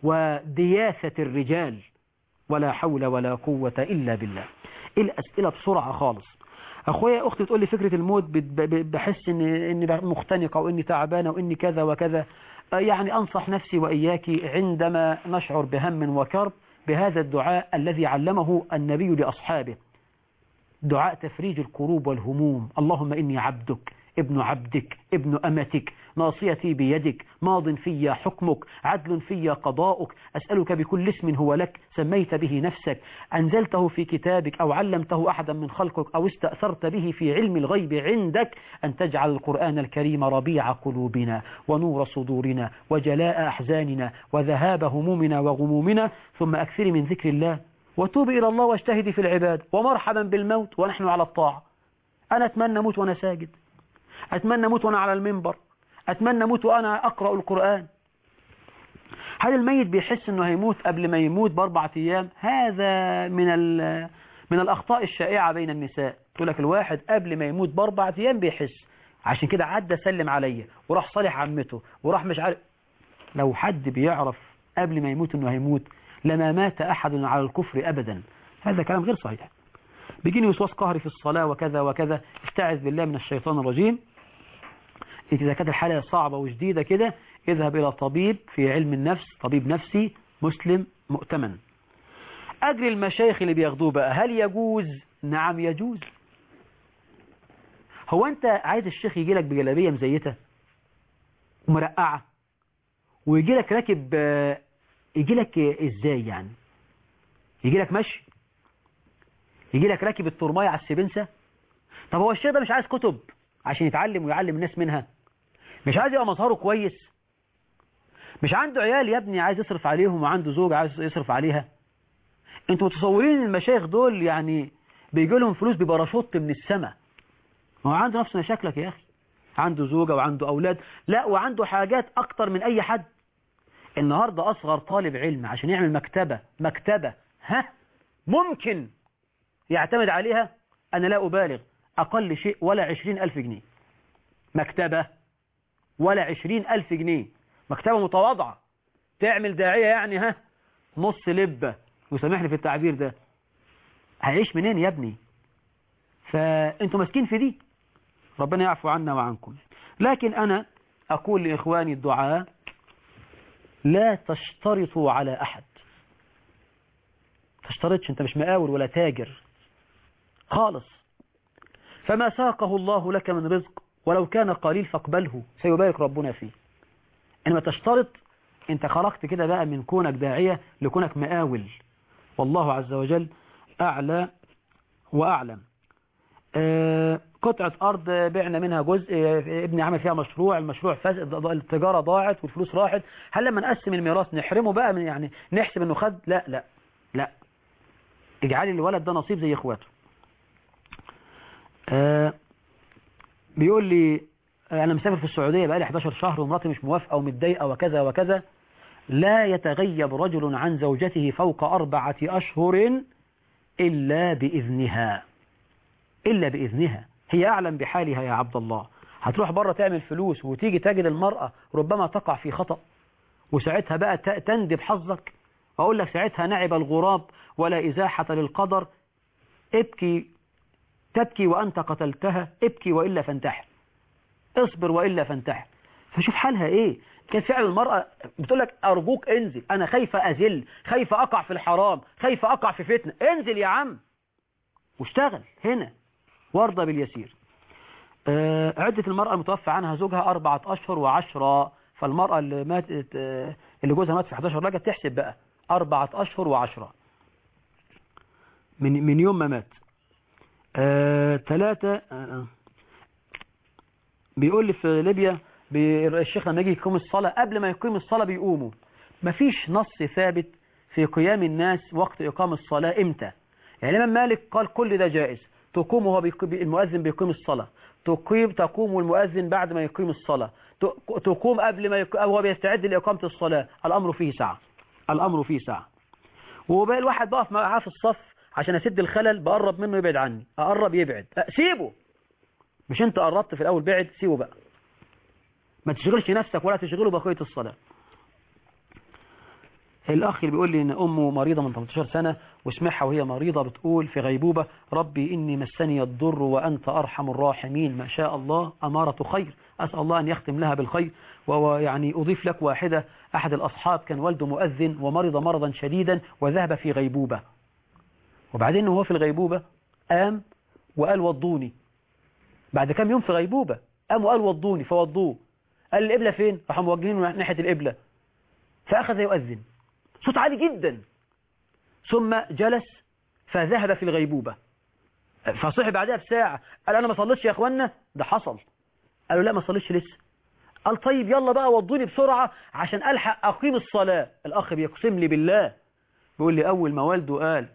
ودياثة الرجال. ولا حول ولا قوة إلا بالله. الأسئلة بسرعة خالص. أخويا أختي تقول لي فكرة الموت بحس إن إني مختنقة وإني تعبانة وإني كذا وكذا. يعني أنصح نفسي وإياك عندما نشعر بهم وكرب بهذا الدعاء الذي علمه النبي لأصحابه، دعاء تفريج الكروب والهموم. اللهم إني عبدك ابن عبدك ابن أمتك ناصيتي بيدك ماض في حكمك عدل في قضاؤك أسألك بكل اسم هو لك سميت به نفسك أنزلته في كتابك أو علمته أحدا من خلقك أو استأثرت به في علم الغيب عندك أن تجعل القرآن الكريم ربيع قلوبنا ونور صدورنا وجلاء أحزاننا وذهاب همومنا وغمومنا. ثم أكثر من ذكر الله وتوب إلى الله واجتهدي في العباد ومرحبا بالموت ونحن على الطاعة. أنا أتمنى موت وأنا ساجد، أتمنى موت وأنا على المنبر، أتمنى موت وأنا أقرأ القرآن. هل الميت بيحس أنه هيموت قبل ما يموت بأربعة أيام؟ هذا من من الأخطاء الشائعة بين النساء. تقول لك الواحد قبل ما يموت بأربعة أيام بيحس، عشان كده عدى سلم عليا وراح صالح عمته وراح مش عارف. لو حد بيعرف قبل ما يموت أنه هيموت لما مات أحد على الكفر أبدا. هذا كلام غير صحيح. بيجيني وسواس قهري في الصلاة وكذا وكذا، استعذ بالله من الشيطان الرجيم. إذا كانت الحالة صعبة وشديدة كده اذهب إلى طبيب في علم النفس، طبيب نفسي مسلم مؤتمن. أجر المشايخ اللي بياخدوه بقى هل يجوز؟ نعم يجوز. هو أنت عايز الشيخ يجي لك بجلابية مزيتة ومرقعة ويجي لك راكب، يجي لك إزاي يعني؟ يجي لك مشي؟ يجي لك راكب الترماية على السبنسة؟ طب هو الشيخ ده مش عايز كتب عشان يتعلم ويعلم الناس منها؟ مش عايز يبقى مظهره كويس؟ مش عنده عيال يا ابني عايز يصرف عليهم وعنده زوج عايز يصرف عليها؟ انتوا متصورين المشايخ دول يعني بيجي لهم فلوس بباراشوت من السماء؟ هو عنده نفس مشاكلك يا اخي، عنده زوجة وعنده اولاد، لا وعنده حاجات اكتر من اي حد. النهاردة اصغر طالب علم عشان يعمل مكتبة مكتبة ها ممكن يعتمد عليها، انا لا ابالغ، أقل شيء ولا عشرين ألف جنيه مكتبة، ولا عشرين ألف جنيه مكتبة متواضعة تعمل داعية يعني ها نص لبة وسامحني في التعبير ده. هيعيش منين يا ابني؟ فأنتم ماسكين في دي، ربنا يعفو عنا وعنكم. لكن أنا أقول لإخواني الدعاء لا تشترطوا على أحد، تشترطش، أنت مش مقاول ولا تاجر خالص. فما ساقه الله لك من رزق ولو كان قليل فاقبله سيبارك ربنا فيه. إنما تشترط، أنت خرجت كده بقى من كونك داعية لكونك مقاول، والله عز وجل أعلى وأعلم. آه قطعة أرض بعنا منها جزء، ابني عمل فيها مشروع، المشروع فاسد، التجارة ضاعت والفلوس راحت، هل لما نقسم الميراث نحرمه بقى من يعني نحسب انه خد؟ لا لا لا، اجعلي الولد ده نصيب زي اخواته. آه بيقول لي انا مسافر في السعودية بقالي حداشر شهر ومراتي مش موافقة ومتضايقة وكذا وكذا. لا يتغيب رجل عن زوجته فوق أربعة أشهر إلا بإذنها، إلا بإذنها، هي أعلم بحالها يا عبد الله. هتروح بره تعمل فلوس وتيجي تجد المرأة ربما تقع في خطأ، وساعتها بقى تندب حظك. أقول لك ساعتها نعب الغراب ولا إزاحة للقدر، ابكي تبكي وأنت قتلتها، ابكي وإلا فانتحر، اصبر وإلا فانتحر. فشوف حالها إيه. كان فعل المرأة بتقول لك أرجوك انزل، أنا خايفة أزل، خايفة أقع في الحرام، خايفة أقع في فتنة، انزل يا عم واشتغل هنا وارضى باليسير. أه عدة المرأة المتوفى عنها زوجها أربعة أشهر وعشرة، فالمرأة اللي ماتت أه اللي جوزها مات في حداشر رجب تحسب بقى أربعة أشهر وعشرة من من يوم ما مات. أه ثلاثة أه بيقول لي في ليبيا الشيخ لما يجي يقيم الصلاة قبل ما يقيم الصلاة بيقوموا. مفيش نص ثابت في قيام الناس وقت إقام الصلاة إمتى. يعني الإمام مالك قال كل ده جائز، تقوم وهو المؤذن بيقيم الصلاة، تقيم تقوم والمؤذن بعد ما يقيم الصلاة، تقوم قبل ما يقوم وهو بيستعد لإقامة الصلاة. الأمر فيه سعة، الأمر فيه سعة. وبقى الواحد بقف معاه في الصف عشان أسد الخلل، بقرب منه يبعد عني، أقرب يبعد، سيبه. مش أنت قربت في الأول بعد، سيبه بقى، ما تشغلش نفسك ولا تشغله بقية الصلاة. الأخ اللي بيقول لي إن أمه مريضة من ثمانية عشر سنة واسمعها وهي مريضة بتقول في غيبوبة ربي إني مسني الضر وأنت أرحم الراحمين. ما شاء الله أمارة خير، أسأل الله أن يختم لها بالخير. ويعني أضيف لك واحدة، أحد الأصحاب كان والده مؤذن ومرض مرضا شديدا وذهب في غيبوبة، وبعدين وهو في الغيبوبة قام وقال وضوني. بعد كم يوم في غيبوبة قام وقال وضوني فوضوه. قال القبلة فين؟ راحوا موجهينه ناحية القبلة، فأخذ يؤذن صوت عالي جدا، ثم جلس فذهب في الغيبوبة. فصحي بعدها بساعة قال أنا ما صليتش يا أخوانا، ده حصل. قالوا لا ما صليتش لسه. قال طيب يلا بقى وضوني بسرعة عشان ألحق أقيم الصلاة. الأخ بيقسم لي بالله، بيقول لي أول ما والده قال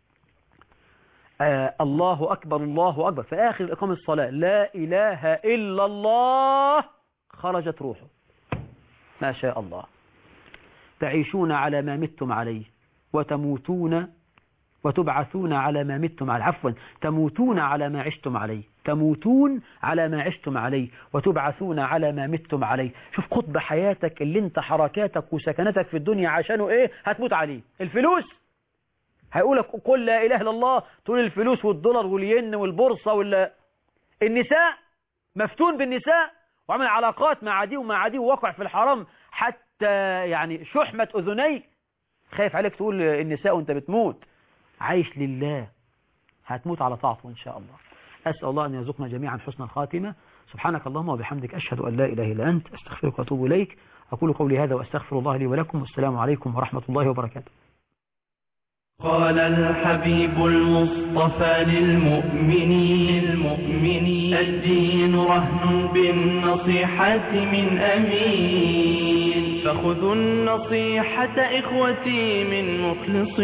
آه الله أكبر الله أكبر في آخر إقامة الصلاة لا إله إلا الله، خرجت روحه. ما شاء الله. تعيشون على ما متم عليه وتموتون وتبعثون على ما متم عليه، عفوا تموتون على ما عشتم عليه، تموتون على ما عشتم عليه وتبعثون على ما متم عليه. شوف قطب حياتك اللي انت حركاتك وسكنتك في الدنيا عشانه ايه؟ هتموت عليه. الفلوس هيقولك قل لا إله إلا الله، تقول الفلوس والدولار والين والبورصة ولا. النساء مفتون بالنساء وعمل علاقات مع دي ومع دي ووقع في الحرام حتى يعني شحمة أذنيك، خايف عليك تقول النساء وانت بتموت. عايش لله، هتموت على طاعته إن شاء الله. أسأل الله أن يرزقنا جميعا حسن الخاتمة. سبحانك اللهم وبحمدك أشهد أن لا إله إلا أنت أستغفرك وأتوب إليك. أقول قولي هذا وأستغفر الله لي ولكم، والسلام عليكم ورحمة الله وبركاته. قال الحبيب المصطفى للمؤمنين المؤمنين الدين رهن بالنصيحة من أمين، فخذوا النصيحة إخوتي من مخلص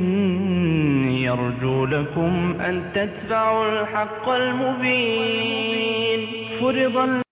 يرجو لكم أن تتبعوا الحق المبين. فرض